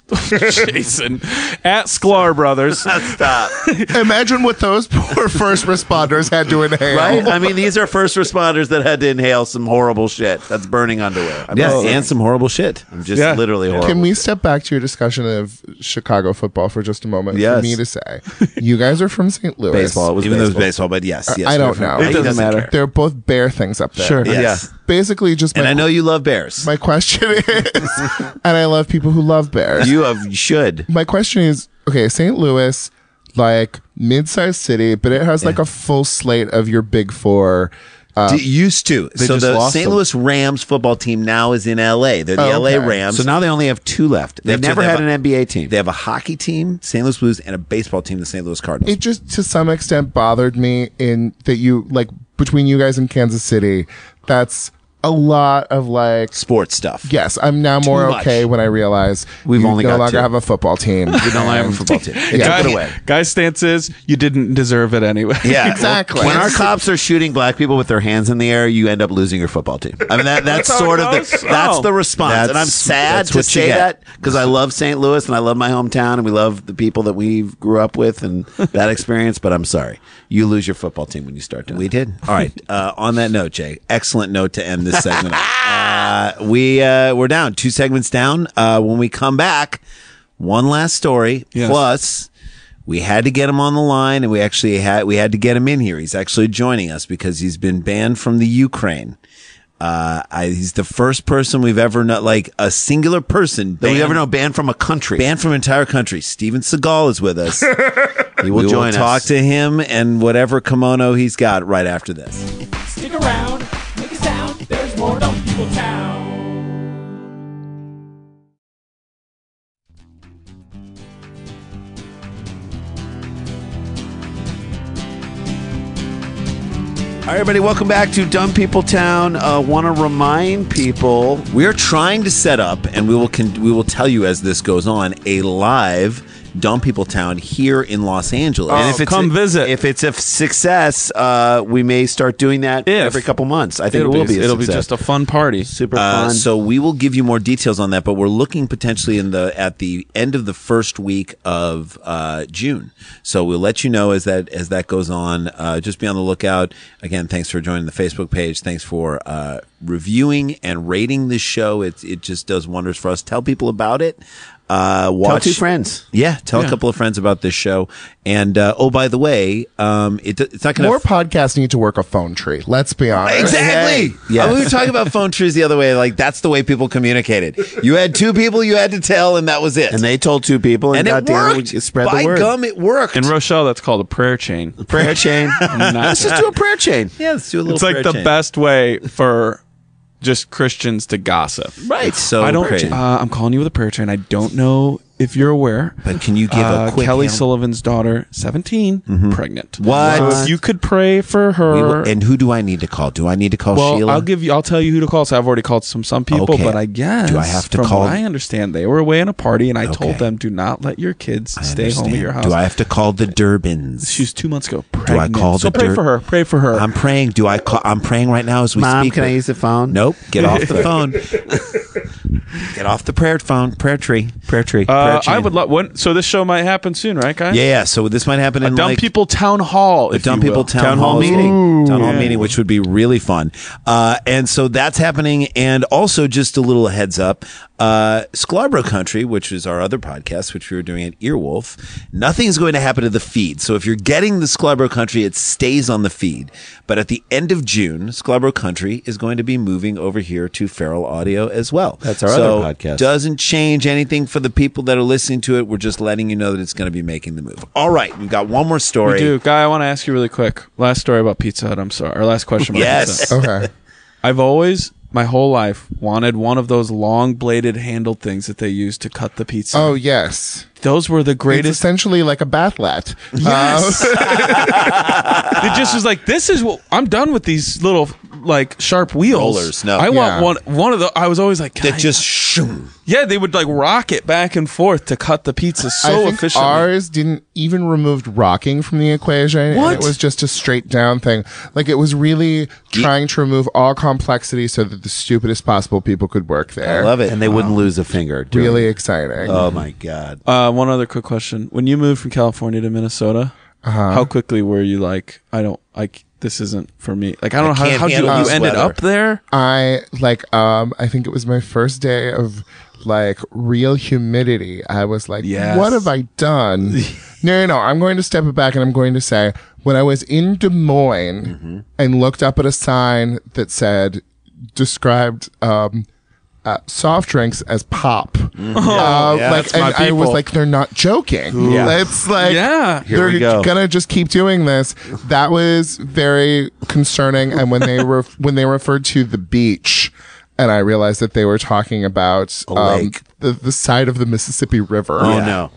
Jason at Sklar Brothers. Stop. Imagine what those poor first responders had to inhale. Right? I mean, these are first responders that had to inhale some horrible shit. That's burning underwear. I'm Yes, just, and some horrible shit. I'm just Yeah. literally horrible. Can we step back to your discussion of Chicago football for just a moment? Yes. For me to say, you guys are from Saint Louis. Baseball. It was Even though baseball. it's baseball, but yes, yes. I we're don't from- know. It doesn't doesn't matter. care. They're both bear things up there. Sure. Yes. Basically, just my, And I know you love bears. my question is, and I love people who love bears. You have, you should. My question is, okay, Saint Louis, like mid-sized city, but it has like a full slate of your big four. Uh, D- used to. So just the lost Saint them. Louis Rams football team now is in L A. They're the Oh, L A okay. Rams. So now they only have two left. They They've have two. never They had have an a- N B A team. They have a hockey team, Saint Louis Blues, and a baseball team, the Saint Louis Cardinals. it just to some extent bothered me in that you like between you guys and Kansas City. That's a lot of like. Sports stuff. Yes, I'm now more much. okay when I realize We've you only no got longer two. have a football team. We don't have a football team. It Yeah. took it away. Guy's stance is you didn't deserve it anyway. Yeah, Exactly. When our cops are shooting black people with their hands in the air, you end up losing your football team. I mean, that, that's, That's how sort it of the goes? that's Oh. the response, That's- and I'm sad that's to what you say get. that because I love Saint Louis and I love my hometown and we love the people that we grew up with and that experience. But I'm sorry, you lose your football team when you start doing. We did. All right. Uh, on that note, Jay, excellent note to end this segment. on. Uh, we uh, we're down two segments down. Uh, when we come back, one last story. Yes. Plus, we had to get him on the line, and we actually had we had to get him in here. He's actually joining us because he's been banned from the Ukraine. Uh, I, he's the first person we've ever known, like a singular person That we banned- ever know banned from a country. banned from an entire country. Steven Seagal is with us. He will we join will us. talk to him and whatever kimono he's got right after this. Stick around, make a sound. There's more Dumb People Town. All right, everybody, welcome back to Dumb People Town. Uh, Want to remind people We are trying to set up, and we will con- we will tell you as this goes on, a live Dumb People Town here in Los Angeles. Oh, and if it's come a, visit. If it's a success, uh, we may start doing that If. every couple months. I think It'll it will be, be. a it'll be success. just a fun party. super Uh, fun. so we will give you more details on that, but we're looking potentially in the at the end of the first week of uh, June. So we'll let you know as that as that goes on. Uh, just be on the lookout. Again, thanks for joining the Facebook page. Thanks for uh, reviewing and rating this show. It it just does wonders for us. Tell people about it. Uh, Tell watch two friends. Yeah, tell Yeah. a couple of friends about this show. And uh, oh, by the way, um, it, it's not going More to. podcasts need to work a phone tree. Let's be honest. Exactly. Yes. Uh, we were talking about phone trees the other way. Like that's the way people communicated. You had two people you had to tell, and that was it. And they told two people, and, and it goddamn, worked. we spread By the word. gum, it worked. In Rochelle, that's called a prayer chain. Prayer chain. Let's just do a prayer chain. yeah, let's do a little. It's like prayer the chain. best way for just Christians to gossip. Right. So I don't. great. Uh, I'm calling you with a prayer chain. I don't know if you're aware, But can you give uh, a quick Kelly handle? Sullivan's daughter, seventeen, pregnant. What? So if you could pray for her. We will- and who do I need to call? Do I need to call well, Sheila? I'll give you. I'll tell you who to call. So I've already called some some people, Okay. but I guess Do I have to from call- what I understand, they were away on a party, and I told Okay. them, do not let your kids I stay home at understand. your house. Do I have to call the Durbins? She was two months ago. I Pregnant. call so the pray Dur- for her. Pray for her. I'm praying. Do I call? I'm praying right now as we Mom, speak. can I use the phone? Nope. Get off the phone. Get off the prayer phone. Prayer tree. Prayer tree. prayer uh, I chain. would love. When, so this show might happen soon, right, guys? Yeah, yeah. So this might happen A in dumb like people town hall. the If Dumb you People will. Town, Town Hall Hall meeting. Town Hall Yeah. meeting, which would be really fun. Uh, and so that's happening. And also, just a little heads up, uh, Scarborough Country, which is our other podcast, which we were doing at Earwolf, nothing is going to happen to the feed. So if you're getting the Scarborough Country, it stays on the feed. But at the end of June, Scarborough Country is going to be moving over here to Feral Audio as well. That's our so other podcast. Doesn't change anything for the people that are listening to it. We're just letting you know that it's going to be making the move. All right, we've got one more story. We do. Guy, I want to ask you really quick. Last story about Pizza Hut. I'm sorry. Or last question about Yes. Pizza Hut. Okay. I've always, my whole life, wanted one of those long bladed handled things that they use to cut the pizza. Oh yes. Those were the It's greatest. essentially like a bathlet. Yes. It just was like, this is what I'm done with these little like sharp wheels. Rollers, no. I Yeah. want one. One of the. I was always like, That "God, just shoom. yeah." They would like rock it back and forth to cut the pizza so I think efficiently. ours didn't even remove rocking from the equation. and What? it was just a straight down thing. Like it was really trying to remove all complexity so that the stupidest possible people could work there. I love it. And they wouldn't lose a finger. doing Really it. exciting. Oh my god. Uh, one other quick question: when you moved from California to Minnesota, Uh-huh. how quickly were you like, I don't like this isn't for me? Like I don't I know how can't how you, handle you this ended weather. up there. I like um I think it was my first day of like real humidity. I was like, Yes. what have I done? no, no, no. I'm going to step it back and I'm going to say when I was in Des Moines Mm-hmm. and looked up at a sign that said described um uh, soft drinks as pop. Uh, yeah, like, that's my and I was people. like, they're not joking. Yeah. It's like, Yeah. Here they're we go. gonna just keep doing this. That was very concerning. And when they were when they referred to the beach, and I realized that they were talking about um, lake. the the side of the Mississippi River. Oh, no.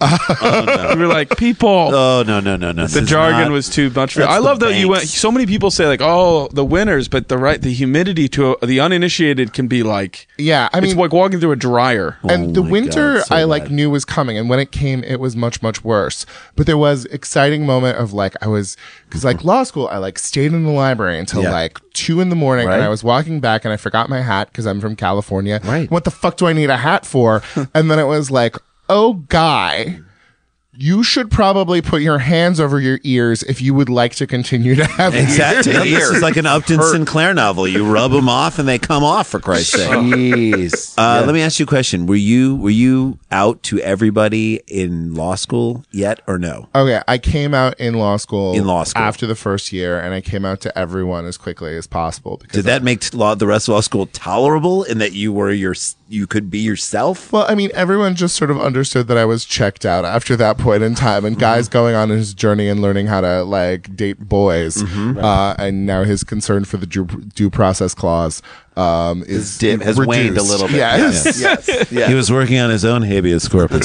You were like, people. Oh no no no no. the jargon was too much for you. That's I the love that you went. banks. So many people say like, "Oh, the winters," but the right, the humidity to a, the uninitiated can be like, Yeah, I it's mean, like walking through a dryer. and the my winter God, so I like bad. knew was coming, and when it came, it was much much worse. But there was exciting moment of like I was because like law school, I like stayed in the library until Yeah. like two in the morning, Right. and I was walking back, and I forgot my hat because I'm from California. Right. What the fuck do I need a hat for? And then it was like, oh, guy. You should probably put your hands over your ears if you would like to continue to have Exactly. ears. This is like an Upton Sinclair novel. You rub them off and they come off. For Christ's sake. Jeez. Uh, Let me ask you a question. Were you were you out to everybody in law school yet or no? Okay, I came out in law school In law school. after the first year, and I came out to everyone as quickly as possible. Because Did that make law, the rest of law school tolerable in that you were your you could be yourself? well, I mean, everyone just sort of understood that I was checked out after that point in time, and guys going on his journey and learning how to like date boys, uh, and now his concern for the due, due process clause um, is dim- has reduced. waned a little bit. Yes. Yes. He was working on his own habeas corpus.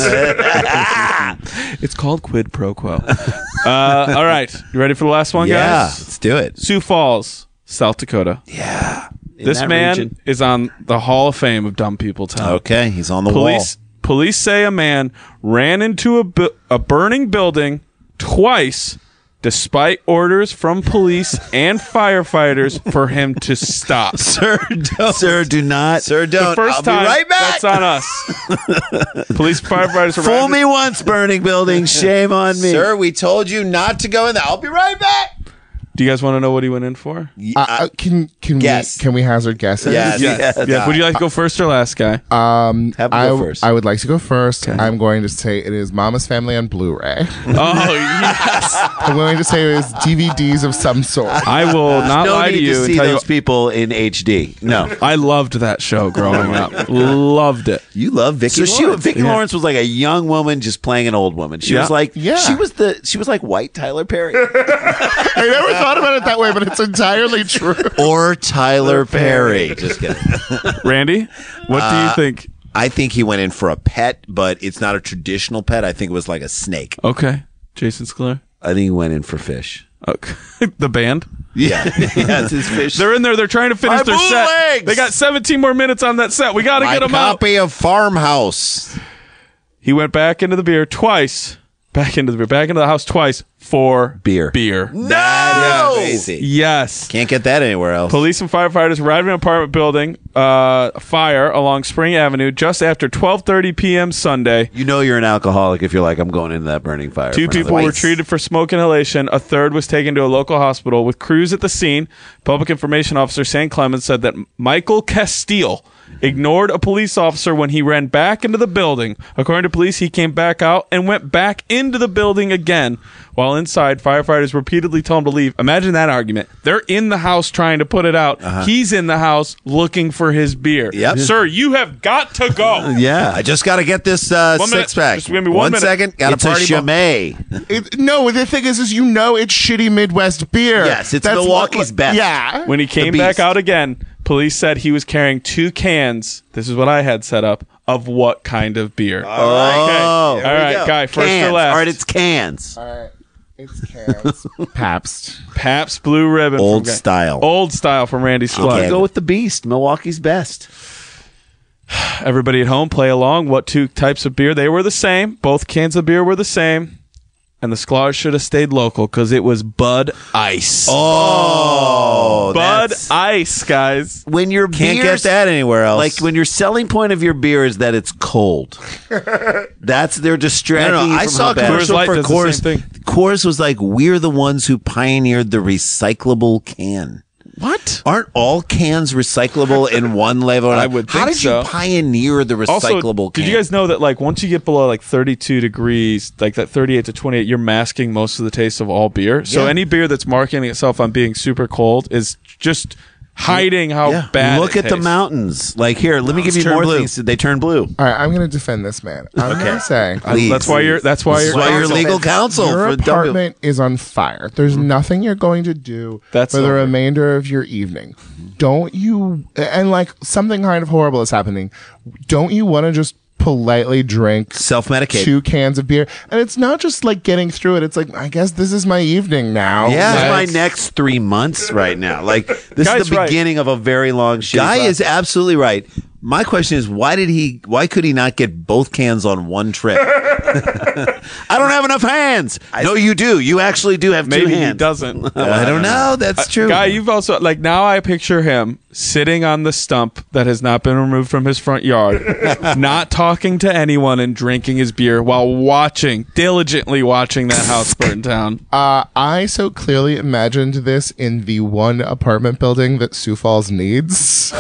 It's called quid pro quo. uh, all right, you ready for the last one, Yeah, guys? let's do it. Sioux Falls, South Dakota. Yeah. In This that man region. is on the Hall of Fame of Dumb People Town. Okay, he's on the Police police say a man ran into a bu- a burning building twice despite orders from police and firefighters for him to stop. wall. Sir, don't. Sir, do not. Sir, don't. The first I'll time, be right back. that's on us. Police firefighters Fool arrived- me once, burning building. Shame on me. Sir, we told you not to go in there. I'll be right back. Do you guys want to know what he went in for? Uh, uh, can can Guess. we can we hazard guesses? Yes. Yes. Yeah, Yeah. Would you like to go first or last, guy? Um, Have him I, go first. I would like to go first. I'm going to say it is Mama's Family on Blu-ray. Oh, yes. I'm going to say it is D V Ds of some sort. I will not No lie need to you to and see tell you. those people in H D. No. I loved that show growing up. Loved it. You love Vicky So she, Lawrence. Vicki Lawrence was like a young woman just playing an old woman. She Yeah. was like, Yeah. she was the, she was like white Tyler Perry. I never thought about it that way, but it's entirely true. or Tyler Perry. Just kidding. Randy, what do you think? I think he went in for a pet, but it's not a traditional pet. I think it was like a snake. Okay. Jason Sklar. I think he went in for fish. Okay. The band. Yeah, yeah, it's his fish. They're in there. They're trying to finish My their set. bootlegs! They got seventeen more minutes on that set. We got to My get them out. copy of Farmhouse. He went back into the beer twice. Back into the beer. Back into the house twice for Beer. Beer. That is crazy. Yes. Can't get that anywhere else. Police and firefighters arrived in an apartment building uh, fire along Spring Avenue just after twelve thirty p.m. Sunday. You know you're an alcoholic if you're like, I'm going into that burning fire. Two for another people were week. treated for smoke inhalation. A third was taken to a local hospital. With crews at the scene, Public Information Officer Sam Clemens said that Michael Castile ignored a police officer when he ran back into the building. According to police, he came back out and went back into the building again. While inside, firefighters repeatedly told him to leave. Imagine that argument. They're in the house trying to put it out. Uh-huh. He's in the house looking for his beer. Yep. Sir, you have got to go. Yeah. I just got to get this uh, One minute. six pack. Just give me one minute. second. Got It's a a party. ball. Chimay. It, no, the thing is, is you know it's shitty Midwest beer. Yes, it's That's Milwaukee's what- best. Yeah. When he came The back Beast. out again, police said he was carrying two cans. This is what I had set up of what kind of beer. All right. Oh. Okay. All Here we right, go. guy, first Cans. or last. All right, it's cans. All right. It's cans. Pabst. Pabst Blue Ribbon. from Old Guy- style. Old style from Randy Splunt. Okay. Go with the Beast. Milwaukee's best. Everybody at home, play along. What two types of beer? They were the same. Both cans of beer were the same. And the Sklar should have stayed local because it was Bud Ice. Oh, Bud that's- Ice, guys. When your Can't beer's- get that anywhere else. Like when your selling point of your beer is that it's cold. That's they're No, distracting. no, you I from saw how a bad- commercial Coors Light for does the Coors. same thing. Coors was like, "We're the ones who pioneered the recyclable can." What? Aren't all cans recyclable in one level? I would How think did so. you pioneer the recyclable Also, can? did you guys know that like once you get below like thirty-two degrees, like that thirty-eight to twenty-eight, you're masking most of the taste of all beer. So Yeah. any beer that's marketing itself on being super cold is just hiding how Yeah. bad. Look it at the tastes. mountains. Like here, let me give you turn more blue. things. They turn blue. All right, I'm going to defend this man. I'm going to say Please. That's why you're. That's why This you're. is why you're counsel. legal counsel your for W. apartment is on fire. There's nothing you're going to do That's for the over. remainder of your evening. Don't you? And like something kind of horrible is happening. Don't you want to just politely drink Self-medicate. two cans of beer? And it's not just like getting through it. It's like, I guess this is my evening now. Yeah. This is my Let's- next three months right now. Like this Guy's is the right. beginning of a very long shit. Guy is absolutely right. My question is, why did he? Why could he not get both cans on one trip? I don't have enough hands. no, you do. You actually do have two Maybe hands. he doesn't. I don't know. That's true. Guy, you've also like now I picture him sitting on the stump that has not been removed from his front yard, not talking to anyone and drinking his beer while watching, diligently watching that house burn down. Uh, I so clearly imagined this in the one apartment building that Sioux Falls needs.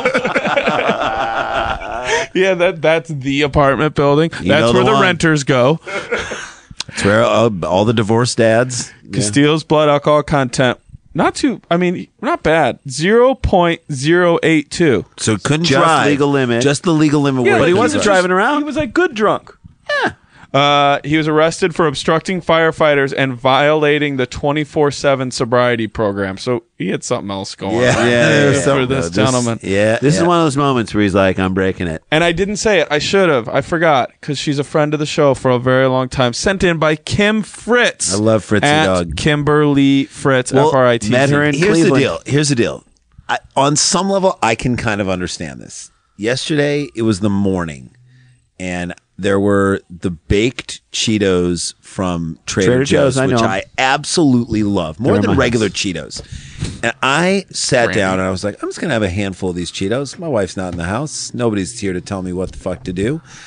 Yeah, that that's the apartment building. know That's the where the one. renters go. It's where uh, all the divorced dads. Castile's blood alcohol content. Not too, I mean, not bad. zero point zero eight two. So couldn't Just drive. legal limit. Just the legal limit. where but he could wasn't drive. driving around. He was like good drunk. Yeah. Uh, he was arrested for obstructing firefighters and violating the twenty-four seven sobriety program. So he had something else going Yeah. on Yeah, there's for something. this This- gentleman. Yeah. This yeah. is one of those moments where he's like, I'm breaking it. And I didn't say it. I should have. I forgot because she's a friend of the show for a very long time. Sent in by Kim Fritz. I love Fritzy at dog. Kimberly Fritz. Well, F R I T Z. met her in Here's Cleveland. the deal. Here's the deal. I, on some level, I can kind of understand this. Yesterday, it was the morning, and there were the baked Cheetos from Trader, Trader Joe's, Joe's, I which know. I absolutely love more They're than my regular house. Cheetos. And I sat down and I was like, I'm just gonna have a handful of these Cheetos. My wife's not in the house. Nobody's here to tell me what the fuck to do.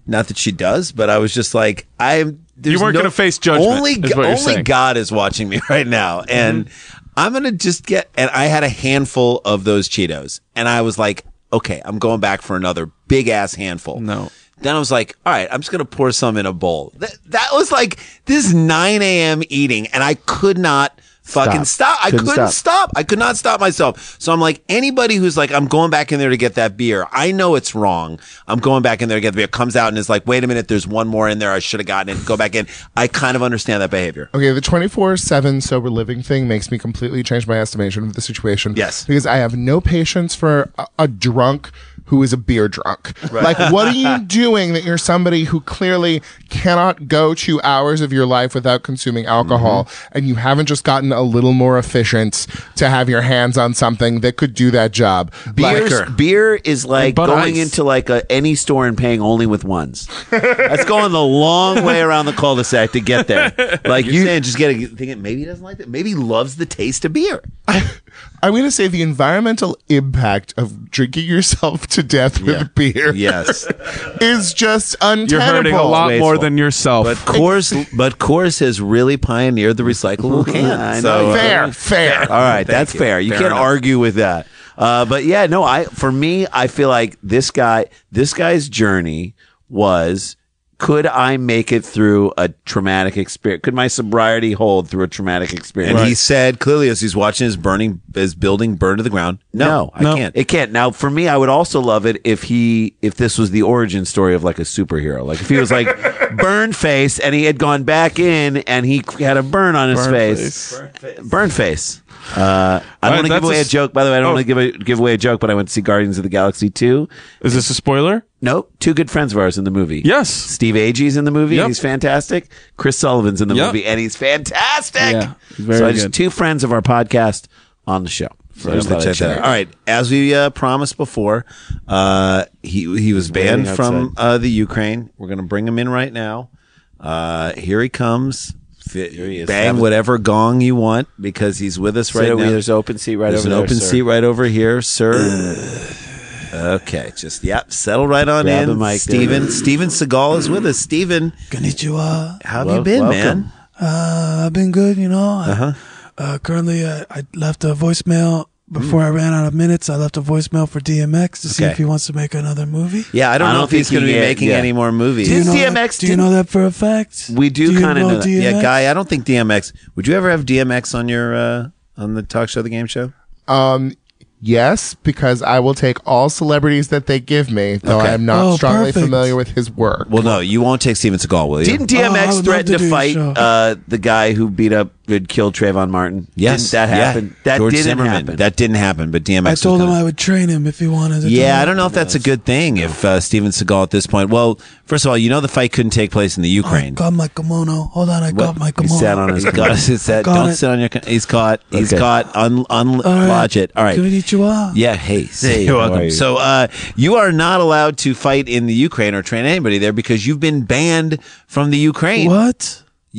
Not that she does, but I was just like, I'm. You weren't going to face judgment. Only, is what you're only saying. God is watching me right now, and mm-hmm. I'm going to just get. And I had a handful of those Cheetos, and I was like, okay, I'm going back for another big ass handful. No. Then I was like, all right, I'm just going to pour some in a bowl. That, that was like this nine a.m. eating, and I could not fucking stop. stop. I Couldn't couldn't stop. stop. I could not stop myself. So I'm like, anybody who's like, I'm going back in there to get that beer. I know it's wrong. I'm going back in there to get the beer. Comes out and is like, wait a minute, there's one more in there. I should have gotten it. Go back in. I kind of understand that behavior. Okay, the twenty-four seven sober living thing makes me completely change my estimation of the situation. Yes. Because I have no patience for a, a drunk who is a beer drunk. Like, what are you doing that you're somebody who clearly cannot go two hours of your life without consuming alcohol, mm-hmm. and you haven't just gotten a little more efficient to have your hands on something that could do that job? Beer's, Like, beer is like Bud going Ice. into like a, any store and paying only with ones. That's going the long way around the cul-de-sac to get there. Like you're saying, just get a thinking maybe he doesn't like it. Maybe he loves the taste of beer. I'm going to say the environmental impact of drinking yourself to death with Yeah. beer Yes. is just untenable. You're hurting a lot Wasteful. more than yourself. But Coors, but Coors has really pioneered the recyclable can. I So, know. uh, Fair, fair. All right, Thank that's you. fair. You Fair can't enough. argue with that. Uh, but yeah, no, I for me, I feel like this guy, this guy's journey was: could I make it through a traumatic experience? Could my sobriety hold through a traumatic experience? And he said clearly as he's watching his burning, his building burn to the ground. No, I No. can't. It can't. Now, for me, I would also love it if he, if this was the origin story of like a superhero. Like if he was like burn face and he had gone back in and he had a burn on his Burn face. face. Burn face. Uh, I don't Right, want to give that's away a a, s- joke. By the way, I don't Oh. want to give a, give away a joke, but I went to see Guardians of the Galaxy two. Is this a spoiler? Nope. Two good friends of ours in the movie. Yes. Steve Agee's in the movie, Yep. and he's fantastic. Chris Sullivan's in the Yep. movie, and he's fantastic. Yeah, very so I just good. two friends of our podcast on the show. So I just thought I'd Check share that out. it. All right, as we uh, promised before, uh, he he was banned waiting from uh, the Ukraine. We're going to bring him in right now. Uh, here he comes. Fit, he is. Bang Seven. whatever gong you want because he's with us Sit right over- now. There's an open seat right There's over an there, open sir. seat right over here, sir. Okay, just yep, settle right on Grab in. the mic, Steven, David. Steven Seagal is with us. Steven, Konnichiwa. how have Wel- you been, welcome. man? Uh, I've been good, you know. I, Uh-huh. uh, currently, I, I left a voicemail before I ran out of minutes. I left a voicemail for D M X to see Okay. if he wants to make another movie. Yeah, I don't I know don't if he's think going to he be yet- making yeah. any more movies. Do you, Didn't know D M that, X do you didn't- know that for a fact? We do you kinda know that. D M X? Yeah, Guy, I don't think D M X. Would you ever have D M X on your uh, on the talk show, the game show? Um, yes, because I will take all celebrities that they give me, though Okay. I am not Oh, strongly perfect. familiar with his work. Well, no, you won't take Steven Seagal, will you? Didn't D M Oh, I X would threaten love to to do a fight show. uh, the guy who beat up, had killed Trayvon Martin? Yes, Didn't that yeah. happen? That George didn't Zimmerman. happen. That didn't happen. But D M I X. told was him gonna- I would train him if he wanted to. Yeah, do I it. don't know if that's a good thing. If uh, Steven Seagal at this point, well, first of all, you know the fight couldn't take place in the I Ukraine. got my kimono. Hold on, I got my He kimono. sat on his He's got his set. Got Don't it. sit on your. con- He's caught. He's Okay. caught. Un, un, All right. lodge it. All right. Konnichiwa. Yeah. Hey. Hey, you're how welcome. are you? So, uh, you are not allowed to fight in the Ukraine or train anybody there because you've been banned from the Ukraine. What?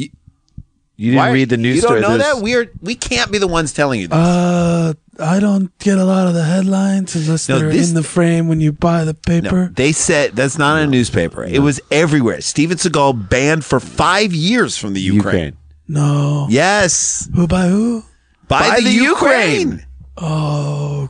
You didn't Why- read the news You story. don't know There's- that? We're we can't be the ones telling you this. Uh, I don't get a lot of the headlines unless No, they're this- in the frame when you buy the No, paper. they said that's not in a newspaper. It was everywhere. Steven Seagal banned for five years from the Ukraine. Ukraine. No. Yes, Who by who? by, By the, the Ukraine. Oh,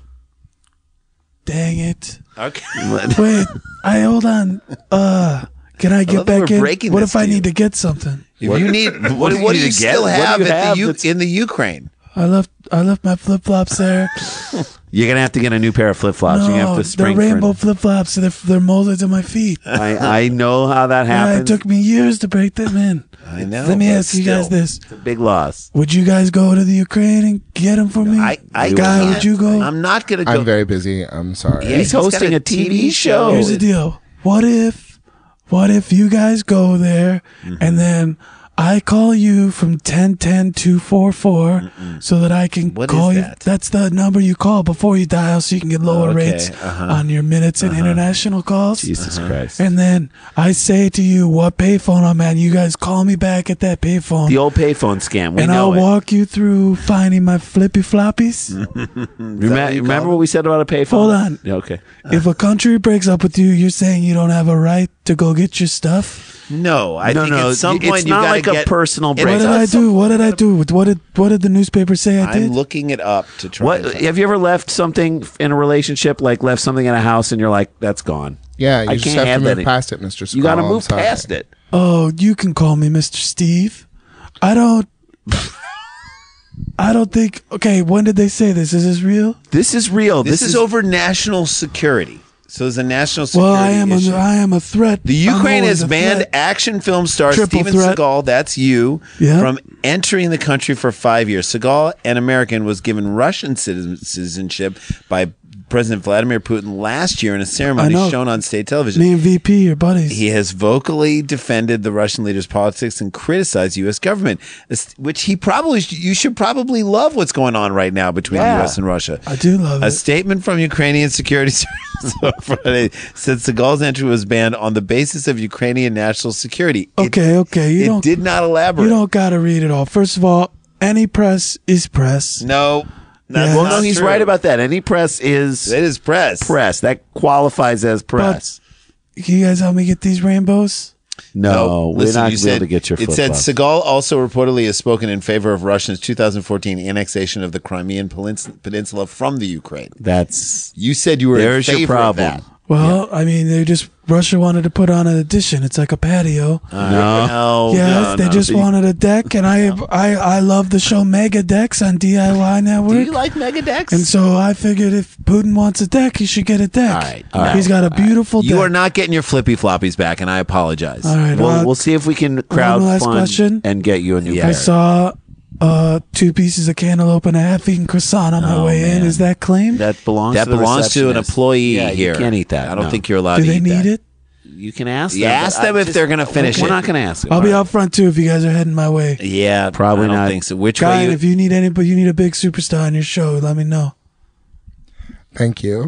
dang it. Okay. Wait, I hold on. Uh, can I love get that back we're in? breaking What this if I to you. need to get something? If you need, what, what do what you do you need to get? still What do have, you at have the U- that's- in the Ukraine? I left. I left my flip flops there. You're gonna have to get a new pair of flip flops. You're gonna No, have to they're spring. rainbow For, flip flops. They're they're molded to my feet. I I know how that Yeah, happens. it took me years to break them in. I know. Let me but ask you guys still. this: It's a big loss. would you guys go to the Ukraine and get them for me? I, I Guy, can't- would you go? I'm not gonna go. I'm very busy. I'm sorry. Yeah, He's got hosting a T V show. Here's the deal. What if, what if you guys go there Mm-hmm. and then I call you from ten ten two four four so that I can What call is you? that? That's the number you call before you dial so you can get lower Okay, rates uh-huh. on your minutes and international calls. Jesus Uh-huh. Christ. And then I say to you what payphone I'm at. You guys call me back at that payphone. The old payphone scam. We and know I'll it. walk you through finding my flippy floppies. Remember, remember what we said about a payphone? Hold on. Yeah, okay. If a country breaks up with you, you're saying you don't have a right to go get your stuff? No, I No, think no, at some it's point you not gotta like a get personal It's break. What did not I some- do? What did I do? What did what did the newspaper say I did? I'm looking it up to try. What and find- have you ever left something in a relationship, like left something in a house, and you're like, "That's gone." Yeah, you I just can't have have to that move in- past it, Mister Skull. You got to I'm move sorry. past it. Oh, you can call me Mister Steve. I don't. I don't think. Okay, when did they say this? Is this real? This is real. This, is, over national security. So it's a national security Well, I am. issue. A, I am a threat. The I'm Ukraine always has a banned threat. action film star Triple Steven threat. Seagal, that's you, Yeah. from entering the country for five years. Seagal, an American, was given Russian citizen- citizenship by President Vladimir Putin last year in a I ceremony know. shown on state television. Me and V P, your buddies. He has vocally defended the Russian leader's politics and criticized U S government, which he probably, you should probably love what's going on right now between the Yeah. U S and Russia. I do love A it. statement from Ukrainian security services on Friday said Seagal's entry was banned on the basis of Ukrainian national security. It- Okay, okay. You it don't. did not elaborate. You don't gotta read it all. First of all, any press is press. No. That's Yeah. Well, not no, he's true. right about that. Any press is It is press. press. That qualifies as press. Can you guys help me get these rainbows? no, we're listen, not you going to be able said- to get your It said flip-flops. Seagal also reportedly has spoken in favor of Russia's two thousand fourteen annexation of the Crimean Pelins- Peninsula from the Ukraine. That's You said you were There's in your favor problem. of that. Well, I mean, they just Russia wanted to put on an addition. It's like a patio. no. No. yes, no, they no. just So you- wanted a deck, and I, I, I love the show Mega Decks on D I Y Network. Do you like Megadex? And so I figured if Putin wants a deck, he should get a deck. All right, all right, He's got a beautiful deck. You are not getting your flippy floppies back, and I apologize. All right. We'll, uh, we'll see if we can crowd last fund question. and get you a new I pair. saw uh, two pieces of cantaloupe and a half-eaten croissant on my Oh, way in. man. Is that claimed? That belongs That to the belongs to an receptionist. employee yeah, here. You can't eat that. I don't no. think you're allowed Do to they eat need that. it? You can ask You them. ask but them I if just- they're gonna finish We're it. not going to ask them. I'll be All right. out front too if you guys are heading my way. Yeah, Probably I don't not. think so. Which Guy, way? You, if you need anybody, you need a big superstar on your show, let me know. Thank you.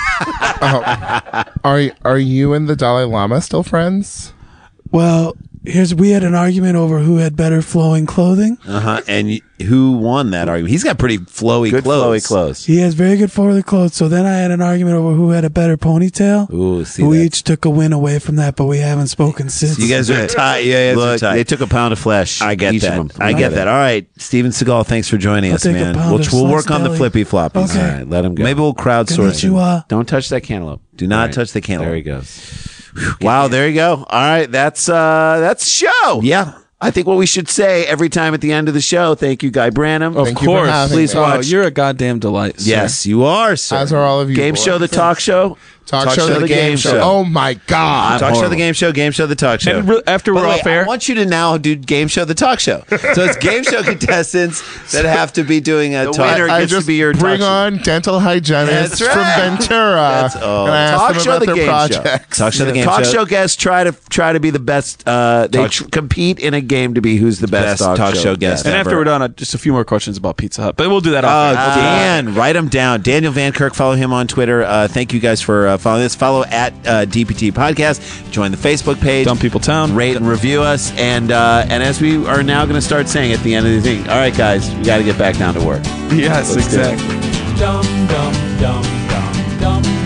Oh, are are you and the Dalai Lama still friends? Well, here's we had an argument over who had better flowing clothing. uh-huh. And y- who won that argument? He's got pretty flowy Good clothes. flowy clothes. He has very good forward clothes. So then I had an argument over who had a better ponytail. Ooh, see we that. each took a win away from that, but we haven't spoken since. You guys are tight. Yeah, you guys are Look, tight. they took a pound of flesh. I get each that. Of them. I We get it. that. All right, Steven Seagal, thanks for joining I'll us, take a man. pound We'll, of we'll sliced work on the deli. flippy floppies. Okay. All right, let him go. Maybe we'll crowdsource him. Konnichiwa. Don't touch that cantaloupe. Do not All right. touch the cantaloupe. There he goes. Wow, there you go. All right, that's uh that's the show. Yeah. I think what we should say every time at the end of the show, thank you, Guy Branham. Of Thank you for course. having Please me. Wow, watch. you're a goddamn delight. sir. Yes, you are, sir. As are all of you. Game boys. show, the talk show. Talk, show, the, game, show. Oh my God. Talk show, horrible. the game show, game show, the talk show. And re- after By we're the way, off air, I want you to now do game show, the talk show. So it's game show contestants that have to be doing a The talk. winner I gets to just be your bring talk show. on dental hygienists That's from right. Ventura, That's- oh. and I ask Talk them show, about the their game show. projects. Talk show, the game talk show. show guests try to try to be the best. Uh, they Talk- tr- compete in a game to be who's the best, Best talk show guest. and ever. after we're done, uh, just a few more questions about Pizza Hut, but we'll do that Oh, off air. Dan, write them down. Daniel Van Kirk, follow him on Twitter. Uh, thank you guys for uh, following this. Follow at uh, D P T Podcast. Join the Facebook page. Dumb People Town. Rate and review us, and uh, and as we are now going to start saying at the end of the thing, all right, guys, we got to get back down to work. Yes, Let's do it. exactly. Dum dum dum dum dum